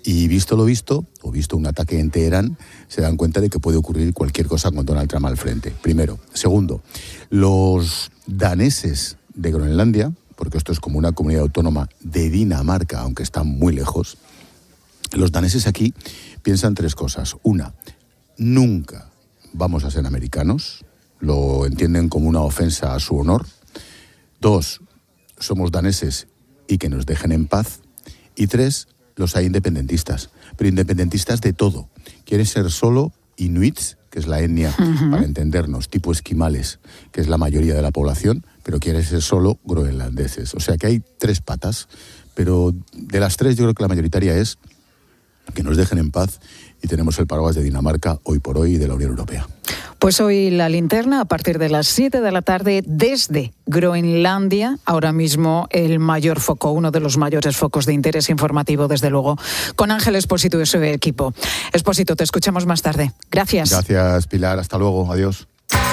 Y visto lo visto, o visto un ataque en Teherán, se dan cuenta de que puede ocurrir cualquier cosa con Donald Trump al frente. Primero. Segundo, los daneses de Groenlandia, porque esto es como una comunidad autónoma de Dinamarca, aunque están muy lejos, los daneses aquí piensan 3 cosas. Una, nunca vamos a ser americanos, lo entienden como una ofensa a su honor. 2, somos daneses y que nos dejen en paz. Y 3, los hay independentistas, pero independentistas de todo. Quieren ser solo inuits, que es la etnia, para entendernos, tipo esquimales, que es la mayoría de la población, pero quieren ser solo groenlandeses. O sea que hay 3 patas, pero de las 3 yo creo que la mayoritaria es que nos dejen en paz, y tenemos el paraguas de Dinamarca hoy por hoy y de la Unión Europea. Pues hoy la linterna a partir de las 7 de la tarde desde Groenlandia, ahora mismo el mayor foco, uno de los mayores focos de interés informativo, desde luego, con Ángel Expósito y su equipo. Expósito, te escuchamos más tarde. Gracias. Gracias, Pilar. Hasta luego. Adiós.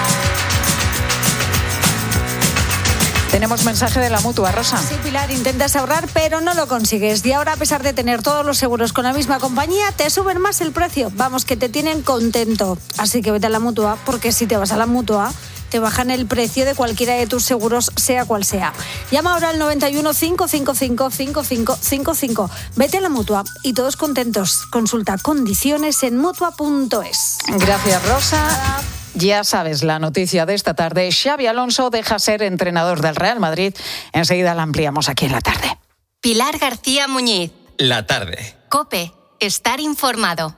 Tenemos mensaje de la Mutua, Rosa. Sí, Pilar, intentas ahorrar, pero no lo consigues. Y ahora, a pesar de tener todos los seguros con la misma compañía, te suben más el precio. Vamos, que te tienen contento. Así que vete a la Mutua, porque si te vas a la Mutua, te bajan el precio de cualquiera de tus seguros, sea cual sea. Llama ahora al 91 555 5555. Vete a la Mutua y todos contentos. Consulta condiciones en Mutua.es. Gracias, Rosa. Ya sabes, la noticia de esta tarde, Xabi Alonso deja ser entrenador del Real Madrid. Enseguida la ampliamos aquí en la tarde. Pilar García Muñiz. La tarde. COPE. Estar informado.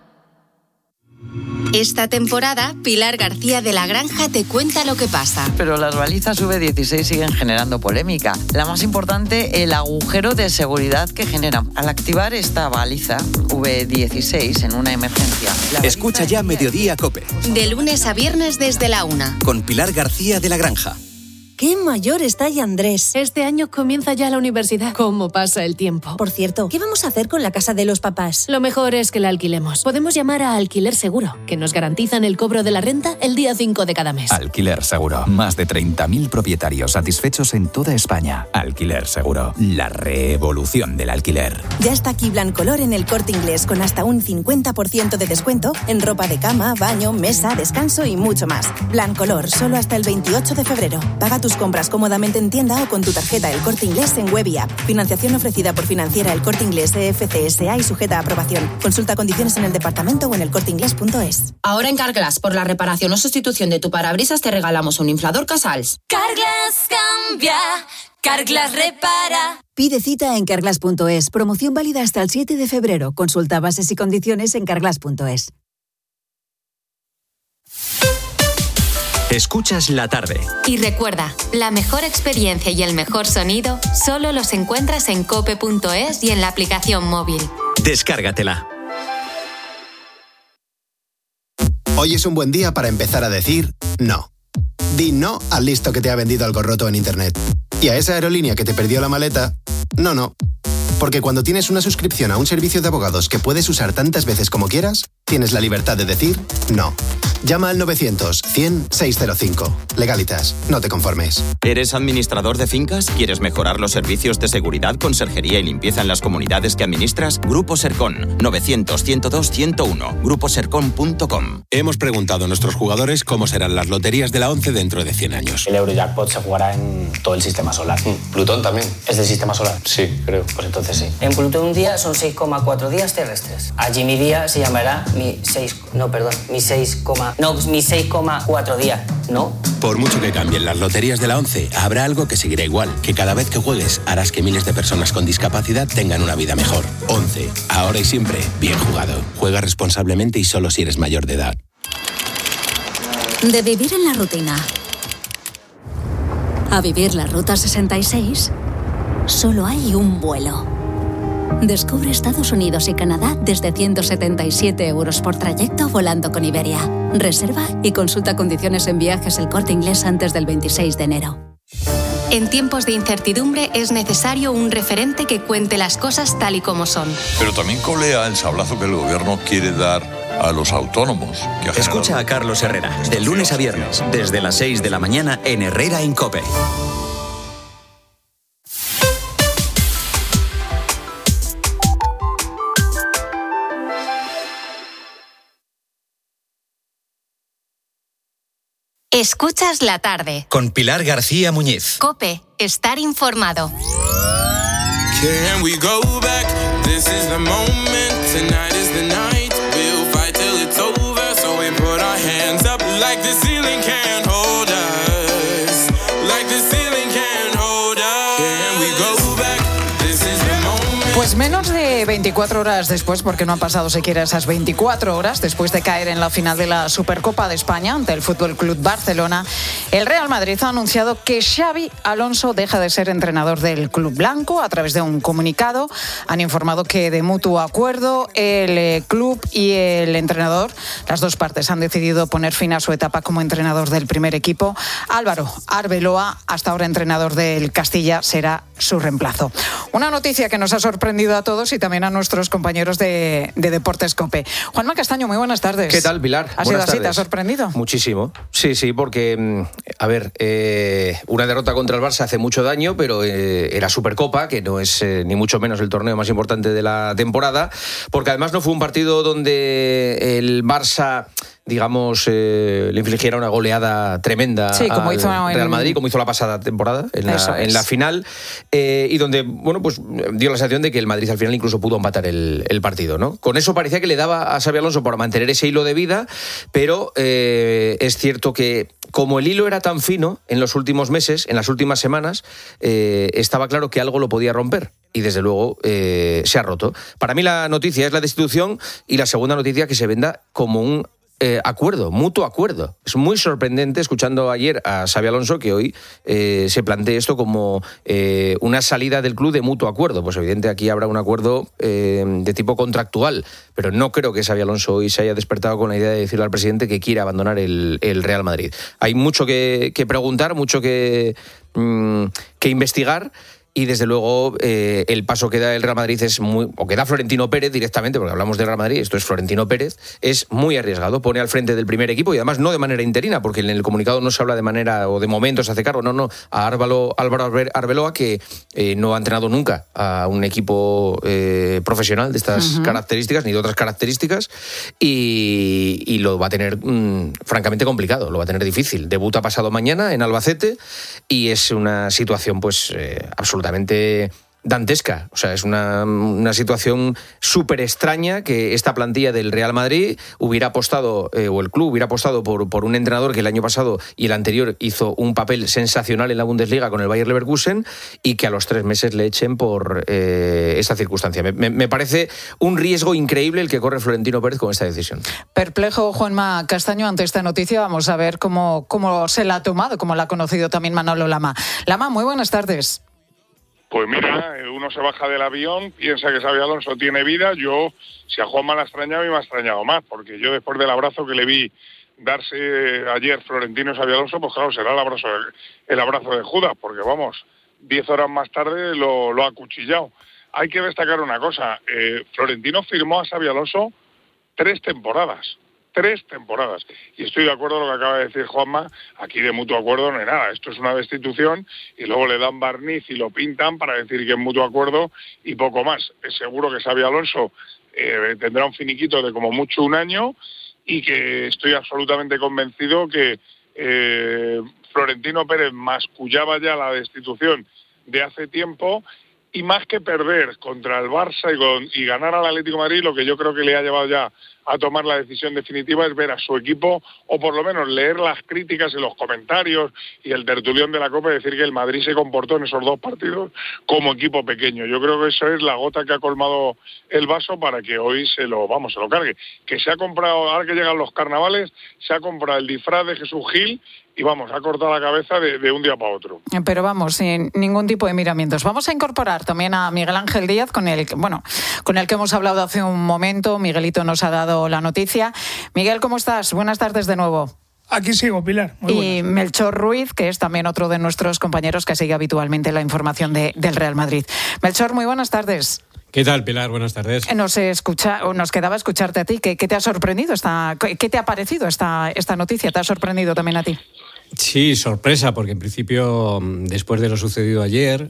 Esta temporada, Pilar García de la Granja te cuenta lo que pasa. Pero las balizas V16 siguen generando polémica. La más importante, el agujero de seguridad que generan al activar esta baliza V16 en una emergencia. Escucha ya Mediodía COPE. De lunes a viernes desde la 1. Con Pilar García de la Granja. ¡Qué mayor está ya Andrés! Este año comienza ya la universidad. ¿Cómo pasa el tiempo? Por cierto, ¿qué vamos a hacer con la casa de los papás? Lo mejor es que la alquilemos. Podemos llamar a Alquiler Seguro, que nos garantizan el cobro de la renta el día 5 de cada mes. Alquiler Seguro. Más de 30.000 propietarios satisfechos en toda España. Alquiler Seguro. La revolución del alquiler. Ya está aquí Blancolor en El Corte Inglés, con hasta un 50% de descuento en ropa de cama, baño, mesa, descanso y mucho más. Blancolor, solo hasta el 28 de febrero. Paga tus compras cómodamente en tienda o con tu tarjeta El Corte Inglés en web y app. Financiación ofrecida por Financiera El Corte Inglés EFCSA y sujeta a aprobación. Consulta condiciones en el departamento o en elcorteinglés.es. Ahora en Carglass, por la reparación o sustitución de tu parabrisas, te regalamos un inflador Casals. Carglass cambia, Carglass repara. Pide cita en carglass.es. Promoción válida hasta el 7 de febrero. Consulta bases y condiciones en carglass.es. Escuchas la tarde. Y recuerda, la mejor experiencia y el mejor sonido solo los encuentras en cope.es y en la aplicación móvil. Descárgatela. Hoy es un buen día para empezar a decir no. Di no al listo que te ha vendido algo roto en internet. Y a esa aerolínea que te perdió la maleta, no. Porque cuando tienes una suscripción a un servicio de abogados que puedes usar tantas veces como quieras, tienes la libertad de decir no. Llama al 900-100-605. Legalitas, no te conformes. ¿Eres administrador de fincas? ¿Quieres mejorar los servicios de seguridad, conserjería y limpieza en las comunidades que administras? Grupo Sercon, 900-102-101. gruposercon.com. Hemos preguntado a nuestros jugadores cómo serán las loterías de la 11 dentro de 100 años. El Eurojackpot se jugará en todo el sistema solar. ¿Plutón también? ¿Es del sistema solar? Sí, creo. Pues entonces sí. En Plutón un día son 6,4 días terrestres. Allí mi día se llamará mi 6,4 días, ¿no? Por mucho que cambien las loterías de la 11, habrá algo que seguirá igual, que cada vez que juegues harás que miles de personas con discapacidad tengan una vida mejor. 11, ahora y siempre, bien jugado. Juega responsablemente y solo si eres mayor de edad. De vivir en la rutina a vivir la Ruta 66, solo hay un vuelo. Descubre Estados Unidos y Canadá desde 177 € por trayecto volando con Iberia. Reserva y consulta condiciones en Viajes El Corte Inglés antes del 26 de enero. En tiempos de incertidumbre es necesario un referente que cuente las cosas tal y como son. Pero también colea el sablazo que el gobierno quiere dar a los autónomos. Escucha a Carlos Herrera, de lunes a viernes, desde las 6 de la mañana en Herrera en COPE. Escuchas la tarde. Con Pilar García Muñiz. COPE. Estar informado. Can we go back? This is the moment. Tonight is the night. We'll fight till it's over. So we put our hands up like the ceiling can't hold us. Like the ceiling can't hold us. Can we go back? This is the moment. Pues menos de 24 horas después, porque no han pasado siquiera esas 24 horas, después de caer en la final de la Supercopa de España ante el Fútbol Club Barcelona, el Real Madrid ha anunciado que Xabi Alonso deja de ser entrenador del club blanco. A través de un comunicado han informado que de mutuo acuerdo el club y el entrenador, las dos partes, han decidido poner fin a su etapa como entrenador del primer equipo. Álvaro Arbeloa, hasta ahora entrenador del Castilla, será su reemplazo. Una noticia que nos ha sorprendido a todos y también a nuestros compañeros de Deportes COPE. Juanma Castaño, muy buenas tardes. ¿Qué tal, Pilar? ¿Ha sido así? ¿Te ha sorprendido? Muchísimo. Sí, porque, una derrota contra el Barça hace mucho daño, pero era Supercopa, que no es ni mucho menos el torneo más importante de la temporada, porque además no fue un partido donde el Barça, digamos, le infligiera una goleada tremenda como al hizo Real Madrid, como hizo la pasada temporada en la final, y donde, bueno, pues dio la sensación de que el Madrid al final incluso pudo empatar el partido, ¿no? Con eso parecía que le daba a Xabi Alonso para mantener ese hilo de vida, pero es cierto que como el hilo era tan fino en los últimos meses, en las últimas semanas, estaba claro que algo lo podía romper. Y desde luego se ha roto. Para mí la noticia es la destitución, y la segunda noticia que se venda como un acuerdo, mutuo acuerdo. Es muy sorprendente, escuchando ayer a Xabi Alonso, que hoy se plantee esto como una salida del club de mutuo acuerdo. Pues evidente aquí habrá un acuerdo de tipo contractual, pero no creo que Xabi Alonso hoy se haya despertado con la idea de decirle al presidente que quiere abandonar el Real Madrid. Hay mucho que preguntar, mucho que investigar. Y desde luego el paso que da el Real Madrid o que da Florentino Pérez directamente, porque hablamos del Real Madrid, esto es Florentino Pérez, es muy arriesgado. Pone al frente del primer equipo, y además no de manera interina, porque en el comunicado no se habla de manera o de momento se hace cargo, no, a Álvaro Arbeloa, que no ha entrenado nunca a un equipo profesional de estas características, ni de otras características, y lo va a tener francamente complicado, lo va a tener difícil. Debuta pasado mañana en Albacete, y es una situación pues absolutamente dantesca. O sea, es una situación súper extraña que esta plantilla del Real Madrid hubiera apostado, o el club hubiera apostado por un entrenador que el año pasado y el anterior hizo un papel sensacional en la Bundesliga con el Bayer Leverkusen, y que a los 3 meses le echen por esta circunstancia. Me parece un riesgo increíble el que corre Florentino Pérez con esta decisión. Perplejo Juanma Castaño ante esta noticia. Vamos a ver cómo se la ha tomado, cómo la ha conocido también Manolo Lama. Lama, muy buenas tardes. Pues mira, uno se baja del avión, piensa que Xabi Alonso tiene vida. Yo, si a Juanma la extrañaba, me ha extrañado más, porque yo después del abrazo que le vi darse ayer Florentino y Xabi Alonso, pues claro, será el abrazo de Judas, porque vamos, 10 horas más tarde lo ha acuchillado. Hay que destacar una cosa, Florentino firmó a Xabi Alonso 3 temporadas. 3 temporadas. Y estoy de acuerdo con lo que acaba de decir Juanma, aquí de mutuo acuerdo no hay nada. Esto es una destitución y luego le dan barniz y lo pintan para decir que es mutuo acuerdo y poco más. Es seguro que Xabi Alonso tendrá un finiquito de como mucho 1 año, y que estoy absolutamente convencido que Florentino Pérez mascullaba ya la destitución de hace tiempo, y más que perder contra el Barça y ganar al Atlético de Madrid, lo que yo creo que le ha llevado ya a tomar la decisión definitiva es ver a su equipo, o por lo menos leer las críticas y los comentarios y el tertulión de la Copa, y decir que el Madrid se comportó en esos 2 partidos como equipo pequeño. Yo creo que eso es la gota que ha colmado el vaso para que hoy se lo cargue. Que se ha comprado, ahora que llegan los carnavales, se ha comprado el disfraz de Jesús Gil y vamos, ha cortado la cabeza de un día para otro. Pero vamos, sin ningún tipo de miramientos. Vamos a incorporar también a Miguel Ángel Díaz, con el que hemos hablado hace un momento. Miguelito nos ha dado la noticia. Miguel, ¿cómo estás? Buenas tardes de nuevo. Aquí sigo, Pilar. Muy buenas. Y Melchor Ruiz, que es también otro de nuestros compañeros que sigue habitualmente la información del Real Madrid. Melchor, muy buenas tardes. ¿Qué tal, Pilar? Buenas tardes. Nos quedaba escucharte a ti. ¿Qué te ha sorprendido? ¿Qué te ha parecido esta noticia? ¿Te ha sorprendido también a ti? Sí, sorpresa, porque en principio, después de lo sucedido ayer,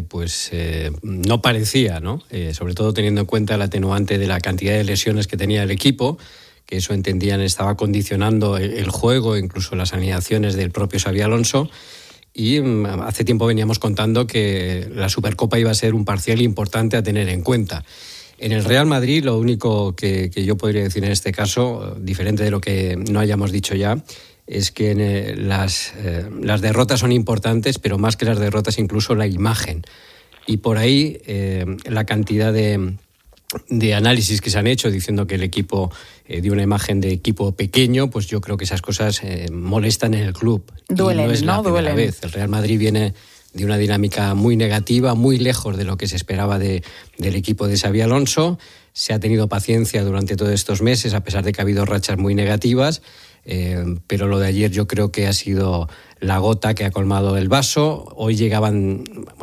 no parecía, ¿no? Sobre todo teniendo en cuenta el atenuante de la cantidad de lesiones que tenía el equipo, que eso entendían estaba condicionando el juego, incluso las alineaciones del propio Xabi Alonso. Y hace tiempo veníamos contando que la Supercopa iba a ser un parcial importante a tener en cuenta. En el Real Madrid, lo único que yo podría decir en este caso, diferente de lo que no hayamos dicho ya, es que las derrotas son importantes, pero más que las derrotas, incluso la imagen. Y por ahí la cantidad de análisis que se han hecho diciendo que el equipo dio una imagen de equipo pequeño, pues yo creo que esas cosas molestan en el club. Duelen, y no es la primera duelen. vez. El Real Madrid viene de una dinámica muy negativa, muy lejos de lo que se esperaba del equipo de Xabi Alonso. Se ha tenido paciencia durante todos estos meses, a pesar de que ha habido rachas muy negativas, pero lo de ayer yo creo que ha sido la gota que ha colmado el vaso. Hoy llegaban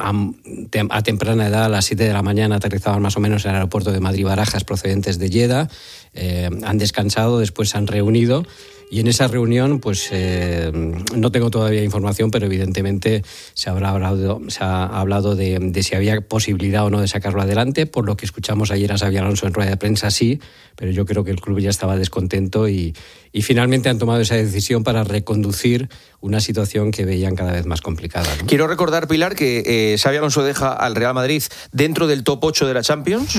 a temprana edad, a las 7 de la mañana, aterrizaban más o menos en el aeropuerto de Madrid-Barajas procedentes de Lleida, han descansado, después se han reunido. Y en esa reunión, pues no tengo todavía información, pero evidentemente se ha hablado de si había posibilidad o no de sacarlo adelante. Por lo que escuchamos ayer a Xabi Alonso en rueda de prensa, sí, pero yo creo que el club ya estaba descontento y finalmente han tomado esa decisión para reconducir una situación que veían cada vez más complicada, ¿no? Quiero recordar, Pilar, que Xabi Alonso deja al Real Madrid dentro del top 8 de la Champions.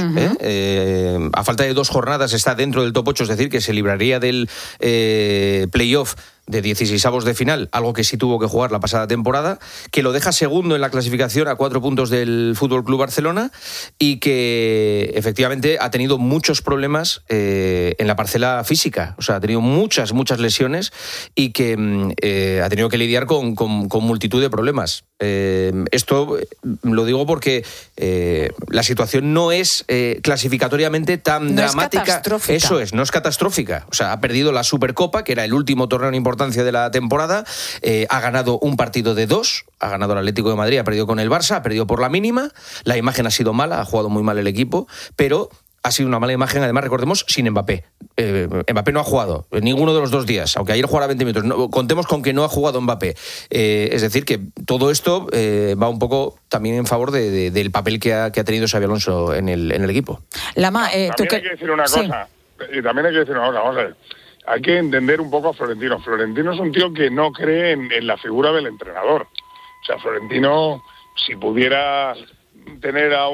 A falta de 2 jornadas está dentro del top 8, es decir, que se libraría del playoff de 16avos de final, algo que sí tuvo que jugar la pasada temporada, que lo deja segundo en la clasificación a 4 puntos del Fútbol Club Barcelona y que efectivamente ha tenido muchos problemas en la parcela física, o sea, ha tenido muchas lesiones y que ha tenido que lidiar con multitud de problemas. Esto lo digo porque la situación no es clasificatoriamente tan dramática. Es catastrófica. Eso es, no es catastrófica. O sea, ha perdido la Supercopa, que era el último torneo en importancia de la temporada, ha ganado un partido de 2, ha ganado el Atlético de Madrid, ha perdido con el Barça, ha perdido por la mínima, la imagen ha sido mala, ha jugado muy mal el equipo, pero ha sido una mala imagen, además, recordemos, sin Mbappé. Mbappé no ha jugado en ninguno de los 2 días, aunque ayer jugara 20 minutos. No, contemos con que no ha jugado Mbappé. Es decir, que todo esto va un poco también en favor del papel que ha tenido Xabi Alonso en el equipo. Lama, también hay que decir una cosa, y también hay que decir una cosa, vamos a ver. Hay que entender un poco a Florentino. Florentino es un tío que no cree en la figura del entrenador. O sea, Florentino, si pudiera tener a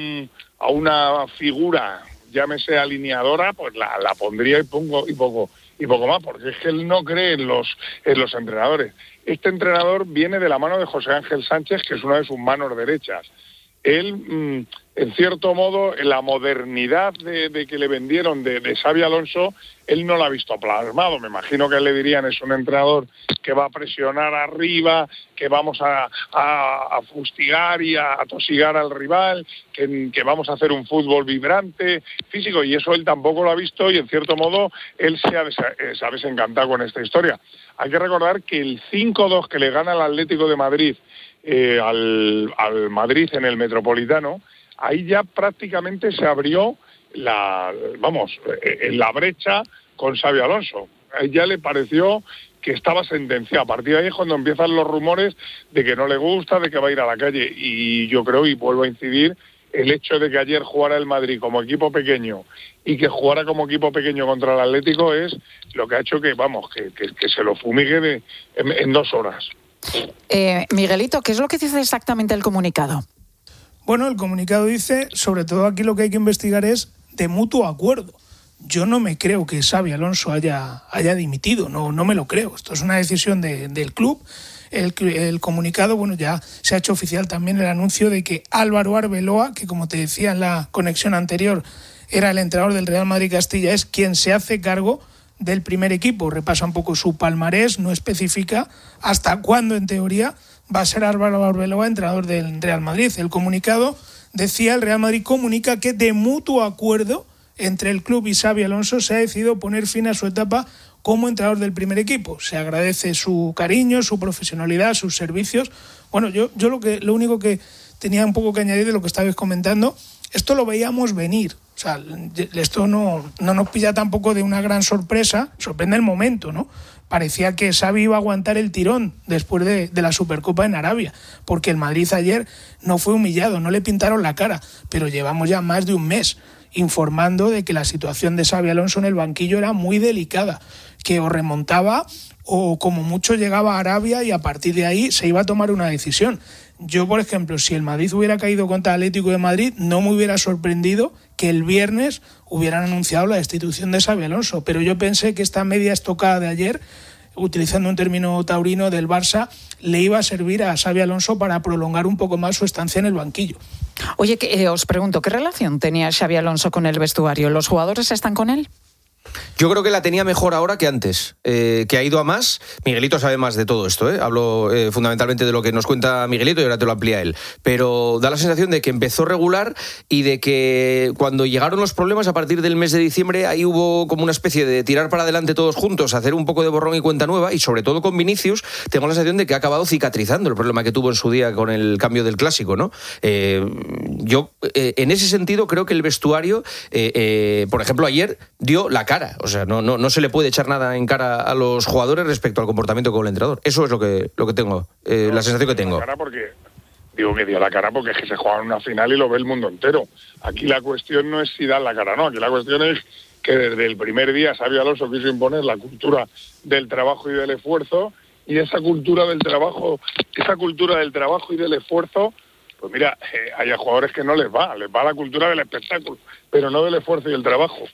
una figura, llámese alineadora, pues la pondría y poco más, porque es que él no cree en los entrenadores. Este entrenador viene de la mano de José Ángel Sánchez, que es una de sus manos derechas. Él, en cierto modo, la modernidad de que le vendieron de Xabi Alonso, él no la ha visto plasmado. Me imagino que le dirían, es un entrenador que va a presionar arriba, que vamos a fustigar y a tosigar al rival, que vamos a hacer un fútbol vibrante, físico, y eso él tampoco lo ha visto, y en cierto modo él se ha desencantado con esta historia. Hay que recordar que el 5-2 que le gana el Atlético de Madrid al Madrid en el Metropolitano, ahí ya prácticamente se abrió la brecha con Xabi Alonso. Ahí ya le pareció que estaba sentenciado. A partir de ahí es cuando empiezan los rumores de que no le gusta, de que va a ir a la calle. Y yo creo, y vuelvo a incidir, el hecho de que ayer jugara el Madrid como equipo pequeño y que jugara como equipo pequeño contra el Atlético es lo que ha hecho que se lo fumigue en 2 horas. Miguelito, ¿qué es lo que dice exactamente el comunicado? Bueno, el comunicado dice, sobre todo aquí lo que hay que investigar es de mutuo acuerdo. Yo no me creo que Xabi Alonso haya dimitido, no me lo creo. Esto es una decisión del club. El comunicado, bueno, ya se ha hecho oficial también el anuncio de que Álvaro Arbeloa, que como te decía en la conexión anterior, era el entrenador del Real Madrid Castilla, es quien se hace cargo del primer equipo. Repasa un poco su palmarés, no especifica hasta cuándo en teoría va a ser Álvaro Arbeloa entrenador del Real Madrid. El comunicado decía, el Real Madrid comunica que de mutuo acuerdo entre el club y Xabi Alonso se ha decidido poner fin a su etapa como entrenador del primer equipo. Se agradece su cariño, su profesionalidad, sus servicios. Bueno, yo lo único que tenía un poco que añadir de lo que estabais comentando, esto lo veíamos venir. O sea, esto no nos pilla tampoco de una gran sorpresa, sorprende el momento, ¿no? Parecía que Xavi iba a aguantar el tirón después de la Supercopa en Arabia, porque el Madrid ayer no fue humillado, no le pintaron la cara, pero llevamos ya más de un mes informando de que la situación de Xabi Alonso en el banquillo era muy delicada, que o remontaba o como mucho llegaba a Arabia y a partir de ahí se iba a tomar una decisión. Yo, por ejemplo, si el Madrid hubiera caído contra el Atlético de Madrid, no me hubiera sorprendido que el viernes hubieran anunciado la destitución de Xabi Alonso, pero yo pensé que esta media estocada de ayer, utilizando un término taurino del Barça, le iba a servir a Xabi Alonso para prolongar un poco más su estancia en el banquillo. Oye, os pregunto, ¿qué relación tenía Xabi Alonso con el vestuario? ¿Los jugadores están con él? Yo creo que la tenía mejor ahora que antes, que ha ido a más. Miguelito sabe más de todo esto, hablo fundamentalmente de lo que nos cuenta Miguelito y ahora te lo amplía él, pero da la sensación de que empezó regular y de que cuando llegaron los problemas a partir del mes de diciembre, ahí hubo como una especie de tirar para adelante todos juntos, hacer un poco de borrón y cuenta nueva, y sobre todo con Vinicius tengo la sensación de que ha acabado cicatrizando el problema que tuvo en su día con el cambio del Clásico, ¿no? Yo en ese sentido creo que el vestuario, por ejemplo, ayer dio la cara. O sea, no se le puede echar nada en cara a los jugadores respecto al comportamiento con el entrenador. Eso es lo que tengo, la sensación que tengo. Digo que dio la cara porque es que se juega en una final y lo ve el mundo entero. Aquí la cuestión no es si dan la cara, no. Aquí la cuestión es que desde el primer día Xabi Alonso quiso imponer la cultura del trabajo y del esfuerzo, y esa cultura del trabajo y del esfuerzo, pues mira, hay jugadores que no les va la cultura del espectáculo, pero no del esfuerzo y del trabajo.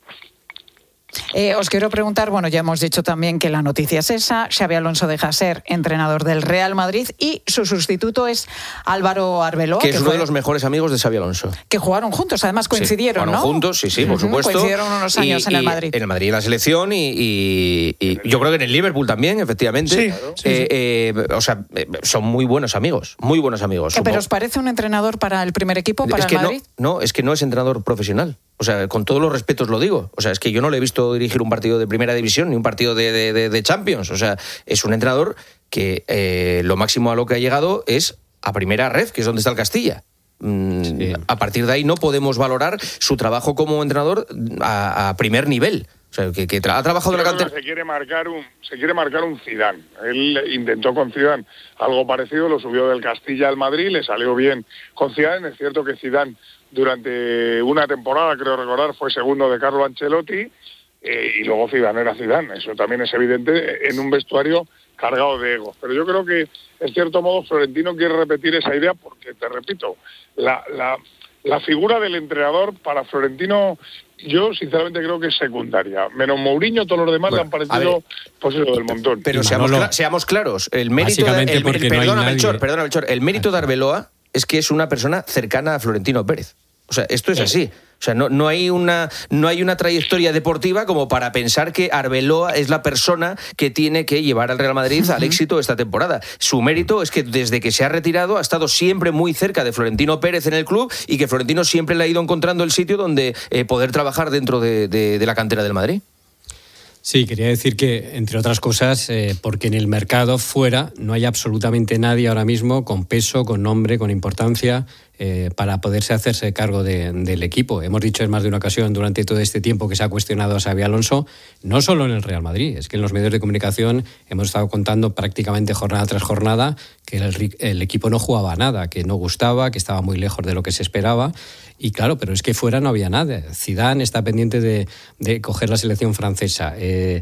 Os quiero preguntar, bueno, ya hemos dicho también que la noticia es esa, Xabi Alonso deja ser entrenador del Real Madrid y su sustituto es Álvaro Arbeloa. Que es uno de los mejores amigos de Xabi Alonso. Que jugaron juntos, además coincidieron, jugaron ¿no? juntos, sí, por supuesto. Coincidieron unos años en el Madrid. En el Madrid, en la selección y yo creo que en el Liverpool también, efectivamente. Sí. O sea, son muy buenos amigos, muy buenos amigos. ¿Pero os parece un entrenador para el primer equipo, para el Madrid? No, es que no es entrenador profesional. O sea, con todos los respetos lo digo. O sea, es que yo no le he visto dirigir un partido de primera división ni un partido de Champions. O sea, es un entrenador que lo máximo a lo que ha llegado es a primera ref, que es donde está el Castilla. Sí. A partir de ahí no podemos valorar su trabajo como entrenador a primer nivel. O sea, que ha trabajado en la cantera. Se quiere marcar un Zidane. Él intentó con Zidane algo parecido, lo subió del Castilla al Madrid, le salió bien con Zidane. Es cierto que Zidane durante una temporada, creo recordar, fue segundo de Carlo Ancelotti, y luego Zidane era Zidane. Eso también es evidente en un vestuario cargado de egos. Pero yo creo que, en cierto modo, Florentino quiere repetir esa idea porque, te repito, la figura del entrenador para Florentino, yo sinceramente creo que es secundaria. Menos Mourinho, todos los demás le han parecido pues eso del montón. Pero seamos claros, el mérito el mérito de Arbeloa es que es una persona cercana a Florentino Pérez. O sea, esto es así. O sea, no hay una trayectoria deportiva como para pensar que Arbeloa es la persona que tiene que llevar al Real Madrid al éxito esta temporada. Su mérito es que desde que se ha retirado ha estado siempre muy cerca de Florentino Pérez en el club y que Florentino siempre le ha ido encontrando el sitio donde poder trabajar dentro de la cantera del Madrid. Sí, quería decir que, entre otras cosas, porque en el mercado fuera no hay absolutamente nadie ahora mismo con peso, con nombre, con importancia para poderse hacerse cargo del equipo. Hemos dicho en más de una ocasión durante todo este tiempo que se ha cuestionado a Xabi Alonso, no solo en el Real Madrid, es que en los medios de comunicación hemos estado contando prácticamente jornada tras jornada que el equipo no jugaba a nada, que no gustaba, que estaba muy lejos de lo que se esperaba. Y claro, pero es que fuera no había nada. Zidane está pendiente de coger la selección francesa.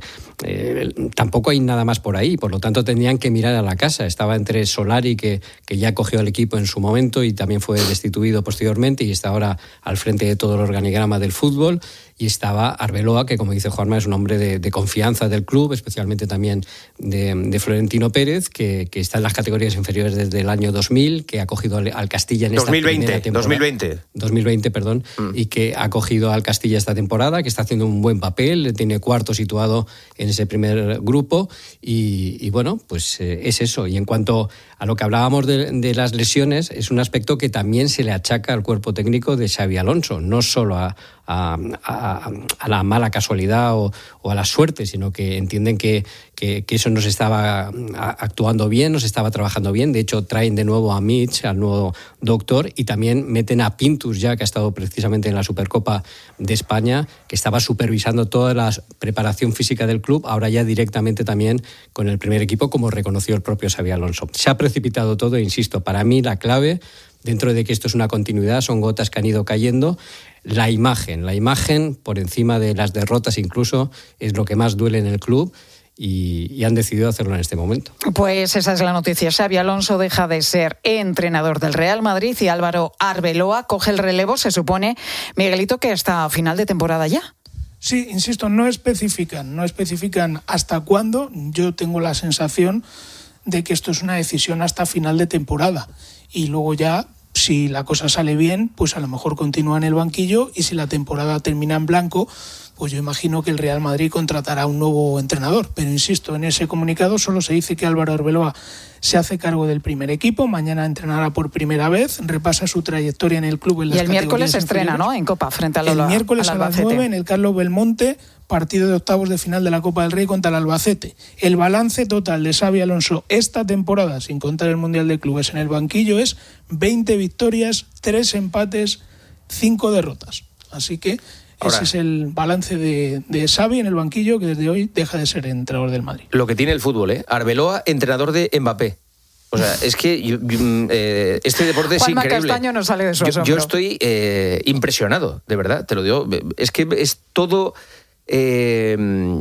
Tampoco hay nada más por ahí, por lo tanto tendrían que mirar a la casa. Estaba entre Solari, que ya cogió al equipo en su momento y también fue destituido posteriormente y está ahora al frente de todo el organigrama del fútbol, y estaba Arbeloa, que, como dice Juanma, es un hombre de confianza del club, especialmente también de Florentino Pérez, que está en las categorías inferiores desde el año 2000, que ha cogido al Castilla en esta primera temporada. 2020, perdón, y que ha cogido al Castilla esta temporada, que está haciendo un buen papel, tiene cuarto situado en ese primer grupo, y bueno, pues es eso. Y en cuanto a lo que hablábamos de las lesiones, es un aspecto que también se le achaca al cuerpo técnico de Xabi Alonso, no solo a la mala casualidad o a la suerte, sino que entienden que eso no se estaba actuando bien, no se estaba trabajando bien. De hecho, traen de nuevo a Mitch, al nuevo doctor, y también meten a Pintus ya García, que ha estado precisamente en la Supercopa de España, que estaba supervisando toda la preparación física del club, ahora ya directamente también con el primer equipo, como reconoció el propio Xabi Alonso. Se ha precipitado todo, insisto, para mí la clave, dentro de que esto es una continuidad, son gotas que han ido cayendo. La imagen por encima de las derrotas incluso es lo que más duele en el club. Y han decidido hacerlo en este momento. Pues esa es la noticia. Xabi Alonso deja de ser entrenador del Real Madrid y Álvaro Arbeloa coge el relevo, se supone, Miguelito, que hasta final de temporada ya. Sí, insisto, no especifican hasta cuándo. Yo tengo la sensación de que esto es una decisión hasta final de temporada. Y luego ya, si la cosa sale bien, pues a lo mejor continúa en el banquillo, y si la temporada termina en blanco, pues yo imagino que el Real Madrid contratará un nuevo entrenador. Pero insisto, en ese comunicado solo se dice que Álvaro Arbeloa se hace cargo del primer equipo, mañana entrenará por primera vez, repasa su trayectoria en el club en las categorías. Y el miércoles estrena, ¿no?, en Copa frente al Albacete. El miércoles al a las 9 en el Carlos Belmonte, partido de octavos de final de la Copa del Rey contra el Albacete. El balance total de Xabi Alonso esta temporada, sin contar el Mundial de Clubes en el banquillo, es 20 victorias, 3 empates, 5 derrotas. Así que ese es el balance de Xabi en el banquillo, que desde hoy deja de ser entrenador del Madrid. Lo que tiene el fútbol, ¿eh? Arbeloa, entrenador de Mbappé. O sea, es que este deporte es Juanma increíble. Castaño no sale de su asombro. Yo estoy impresionado, de verdad, te lo digo. Es que es todo... es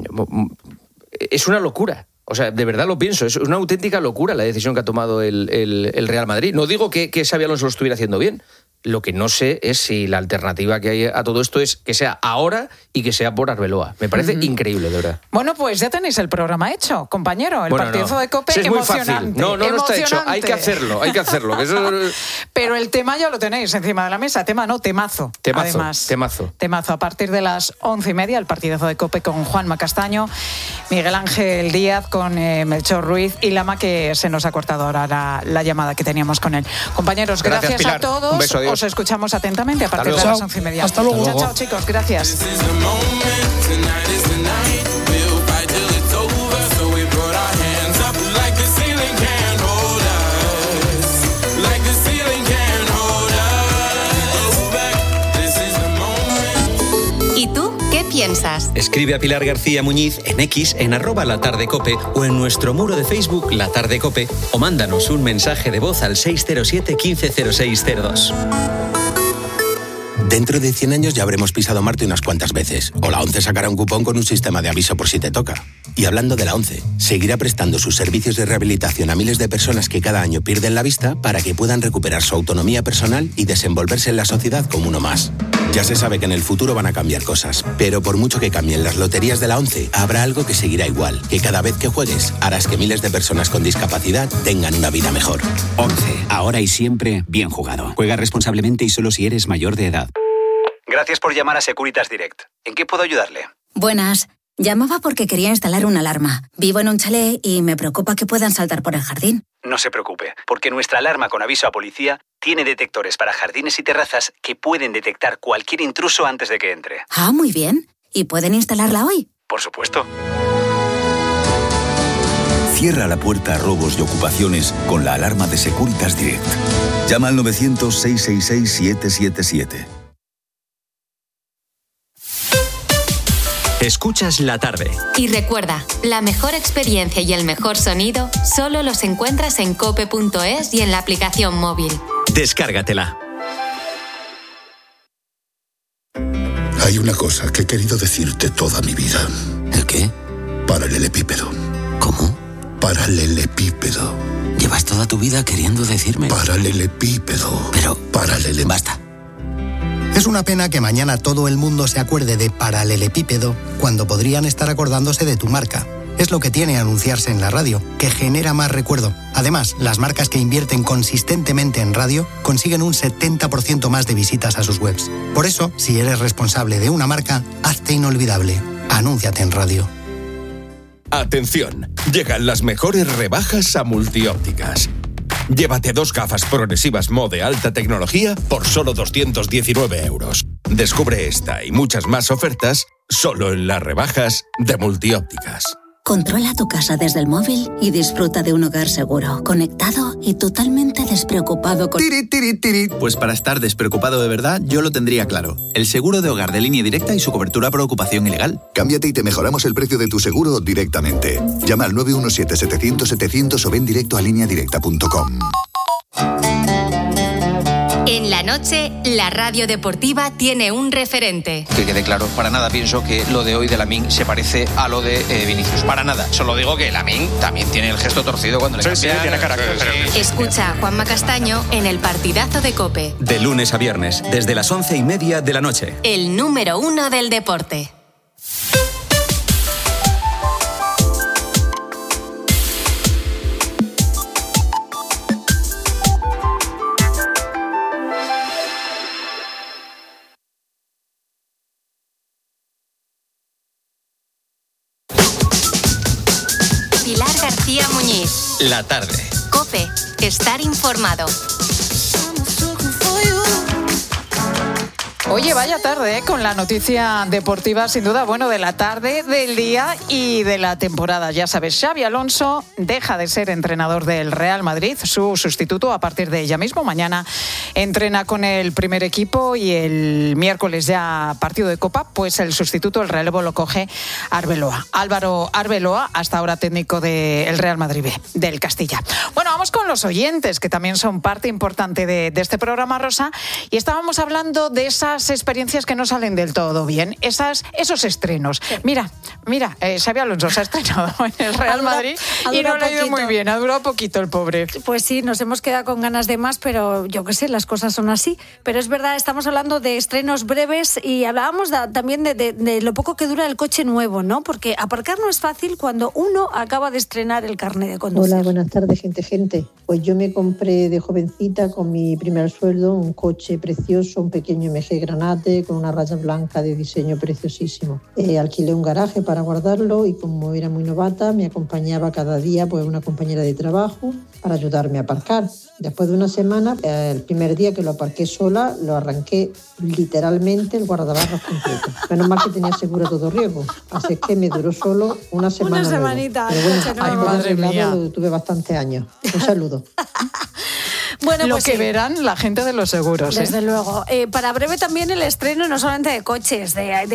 una locura. O sea, de verdad lo pienso. Es una auténtica locura la decisión que ha tomado el Real Madrid. No digo que Xabi Alonso lo estuviera haciendo bien. Lo que no sé es si la alternativa que hay a todo esto es que sea ahora y que sea por Arbeloa. Me parece increíble, de verdad. Bueno, pues ya tenéis el programa hecho, compañero. El partidazo de COPE, es emocionante. Muy fácil. No está hecho. Hay que hacerlo. Que eso... Pero el tema ya lo tenéis encima de la mesa. Tema no, temazo. Además, temazo. A partir de las 11:30, el partidazo de COPE con Juanma Castaño, Miguel Ángel Díaz con Melchor Ruiz y Lama, que se nos ha cortado ahora la llamada que teníamos con él. Compañeros, gracias a todos. Un beso, adiós. Os escuchamos atentamente a partir de las 11:30. Hasta luego. Chao, chicos. Gracias. ¿Y tú qué piensas? Escribe a Pilar García Muñiz en X, en @latardecope o en nuestro muro de Facebook La Tarde Cope, o mándanos un mensaje de voz al 607 150602. Dentro de 100 años ya habremos pisado Marte unas cuantas veces, o la ONCE sacará un cupón con un sistema de aviso por si te toca. Y hablando de la ONCE, seguirá prestando sus servicios de rehabilitación a miles de personas que cada año pierden la vista para que puedan recuperar su autonomía personal y desenvolverse en la sociedad como uno más. Ya se sabe que en el futuro van a cambiar cosas, pero por mucho que cambien las loterías de la ONCE, habrá algo que seguirá igual, que cada vez que juegues harás que miles de personas con discapacidad tengan una vida mejor. ONCE, ahora y siempre, bien jugado. Juega responsablemente y solo si eres mayor de edad. Gracias por llamar a Securitas Direct. ¿En qué puedo ayudarle? Buenas. Llamaba porque quería instalar una alarma. Vivo en un chalet y me preocupa que puedan saltar por el jardín. No se preocupe, porque nuestra alarma con aviso a policía tiene detectores para jardines y terrazas que pueden detectar cualquier intruso antes de que entre. Ah, muy bien. ¿Y pueden instalarla hoy? Por supuesto. Cierra la puerta a robos y ocupaciones con la alarma de Securitas Direct. Llama al 900-666-777. Escuchas La Tarde. Y recuerda, la mejor experiencia y el mejor sonido solo los encuentras en cope.es y en la aplicación móvil. Descárgatela. Hay una cosa que he querido decirte toda mi vida. ¿El qué? Paralelepípedo. ¿Cómo? Paralelepípedo. ¿Llevas toda tu vida queriendo decirme? Paralelepípedo. Pero... Basta. Es una pena que mañana todo el mundo se acuerde de paralelepípedo cuando podrían estar acordándose de tu marca. Es lo que tiene anunciarse en la radio, que genera más recuerdo. Además, las marcas que invierten consistentemente en radio consiguen un 70% más de visitas a sus webs. Por eso, si eres responsable de una marca, hazte inolvidable. Anúnciate en radio. Atención, llegan las mejores rebajas a Multiópticas. Llévate 2 gafas progresivas Mo de alta tecnología por solo 219 euros. Descubre esta y muchas más ofertas solo en las rebajas de Multiópticas. Controla tu casa desde el móvil y disfruta de un hogar seguro, conectado y totalmente despreocupado con... Pues para estar despreocupado de verdad, yo lo tendría claro. El seguro de hogar de Línea Directa y su cobertura por ocupación ilegal. Cámbiate y te mejoramos el precio de tu seguro directamente. Llama al 917-700-700 o ven directo a lineadirecta.com. En la noche, la radio deportiva tiene un referente. Que quede claro, para nada pienso que lo de hoy de Lamine se parece a lo de Vinicius. Para nada. Solo digo que Lamine también tiene el gesto torcido cuando le cambian. Sí, tiene carácter. Escucha a Juanma Castaño en el partidazo de COPE. De lunes a viernes, desde las 11:30 de la noche. El número 1 del deporte. García Muñiz. La tarde. COPE. Estar informado. Oye, vaya tarde, con la noticia deportiva, sin duda, bueno, de la tarde, del día y de la temporada. Ya sabes, Xabi Alonso deja de ser entrenador del Real Madrid, su sustituto a partir de ya mismo. Mañana entrena con el primer equipo y el miércoles ya partido de Copa, pues el sustituto, el relevo lo coge Arbeloa. Álvaro Arbeloa, hasta ahora técnico del Real Madrid B, del Castilla. Bueno, vamos con los oyentes, que también son parte importante de este programa, Rosa, y estábamos hablando de esas experiencias que no salen del todo bien, esos estrenos. Mira, Xabi Alonso se ha estrenado en el Real Madrid y no le ha ido muy bien, ha durado poquito el pobre. Pues sí, nos hemos quedado con ganas de más, pero yo qué sé, las cosas son así. Pero es verdad, estamos hablando de estrenos breves y hablábamos también de lo poco que dura el coche nuevo, ¿no? Porque aparcar no es fácil cuando uno acaba de estrenar el carnet de conducir. Hola, buenas tardes, gente. Pues yo me compré de jovencita con mi primer sueldo un coche precioso, un pequeño MG Granate con una raya blanca de diseño preciosísimo. Alquilé un garaje para guardarlo y como era muy novata me acompañaba cada día pues una compañera de trabajo para ayudarme a aparcar. Después de una semana, el primer día que lo aparqué sola, lo arranqué literalmente el guardabarros completo. Menos mal que tenía seguro todo riesgo, así es que me duró solo una semana. Una semanita. Pero bueno, ay, madre mía. Lo tuve bastantes años. Un saludo. Bueno, lo pues que verán la gente de los seguros. Desde luego. Para breve también el estreno, no solamente de coches,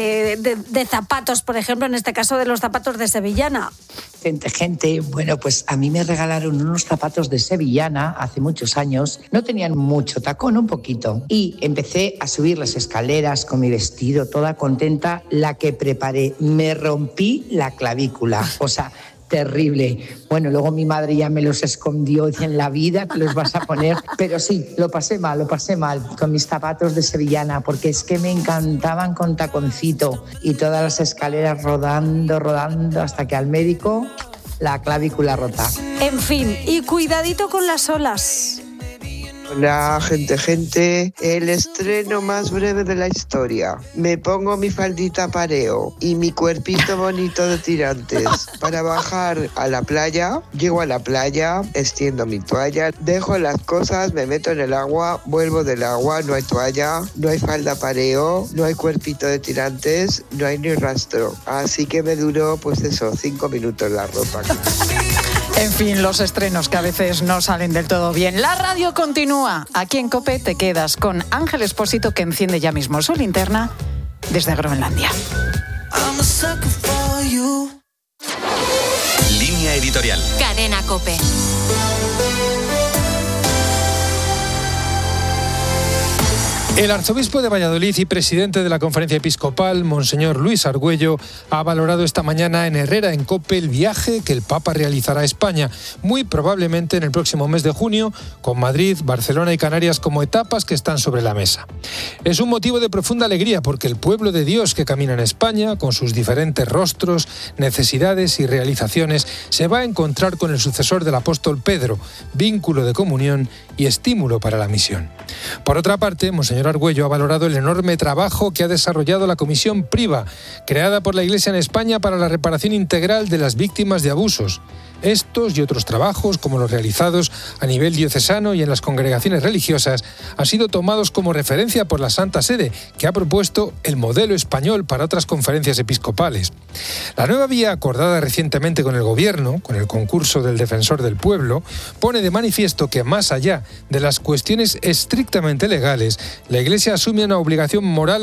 de zapatos, por ejemplo, en este caso de los zapatos de Sevillana. Gente, bueno, pues a mí me regalaron unos zapatos de Sevillana hace muchos años. No tenían mucho tacón, un poquito. Y empecé a subir las escaleras con mi vestido, toda contenta. La que preparé, me rompí la clavícula. O sea, terrible. Bueno, luego mi madre ya me los escondió, dice, en la vida te los vas a poner. Pero sí, lo pasé mal con mis zapatos de Sevillana, porque es que me encantaban con taconcito y todas las escaleras rodando, hasta que al médico la clavícula rota. En fin, y cuidadito con las olas. Hola, gente, el estreno más breve de la historia. Me pongo mi faldita pareo y mi cuerpito bonito de tirantes para bajar a la playa. Llego a la playa, extiendo mi toalla, dejo las cosas, me meto en el agua, vuelvo del agua, no hay toalla, no hay falda pareo, no hay cuerpito de tirantes, no hay ni rastro. Así que me duró, pues eso, 5 minutos la ropa. En fin, los estrenos que a veces no salen del todo bien. La radio continúa. Aquí en COPE te quedas con Ángel Expósito, que enciende ya mismo su linterna desde Groenlandia. Línea editorial. Cadena COPE. El arzobispo de Valladolid y presidente de la Conferencia Episcopal, Monseñor Luis Argüello, ha valorado esta mañana en Herrera, en COPE, el viaje que el Papa realizará a España, muy probablemente en el próximo mes de junio, con Madrid, Barcelona y Canarias como etapas que están sobre la mesa. Es un motivo de profunda alegría porque el pueblo de Dios que camina en España, con sus diferentes rostros, necesidades y realizaciones, se va a encontrar con el sucesor del apóstol Pedro, vínculo de comunión y estímulo para la misión. Por otra parte, Monseñor Argüello ha valorado el enorme trabajo que ha desarrollado la Comisión PRIVA, creada por la Iglesia en España para la reparación integral de las víctimas de abusos. Estos y otros trabajos, como los realizados a nivel diocesano y en las congregaciones religiosas, han sido tomados como referencia por la Santa Sede, que ha propuesto el modelo español para otras conferencias episcopales. La nueva vía acordada recientemente con el Gobierno, con el concurso del Defensor del Pueblo, pone de manifiesto que más allá de las cuestiones estrictamente legales, la Iglesia asume una obligación moral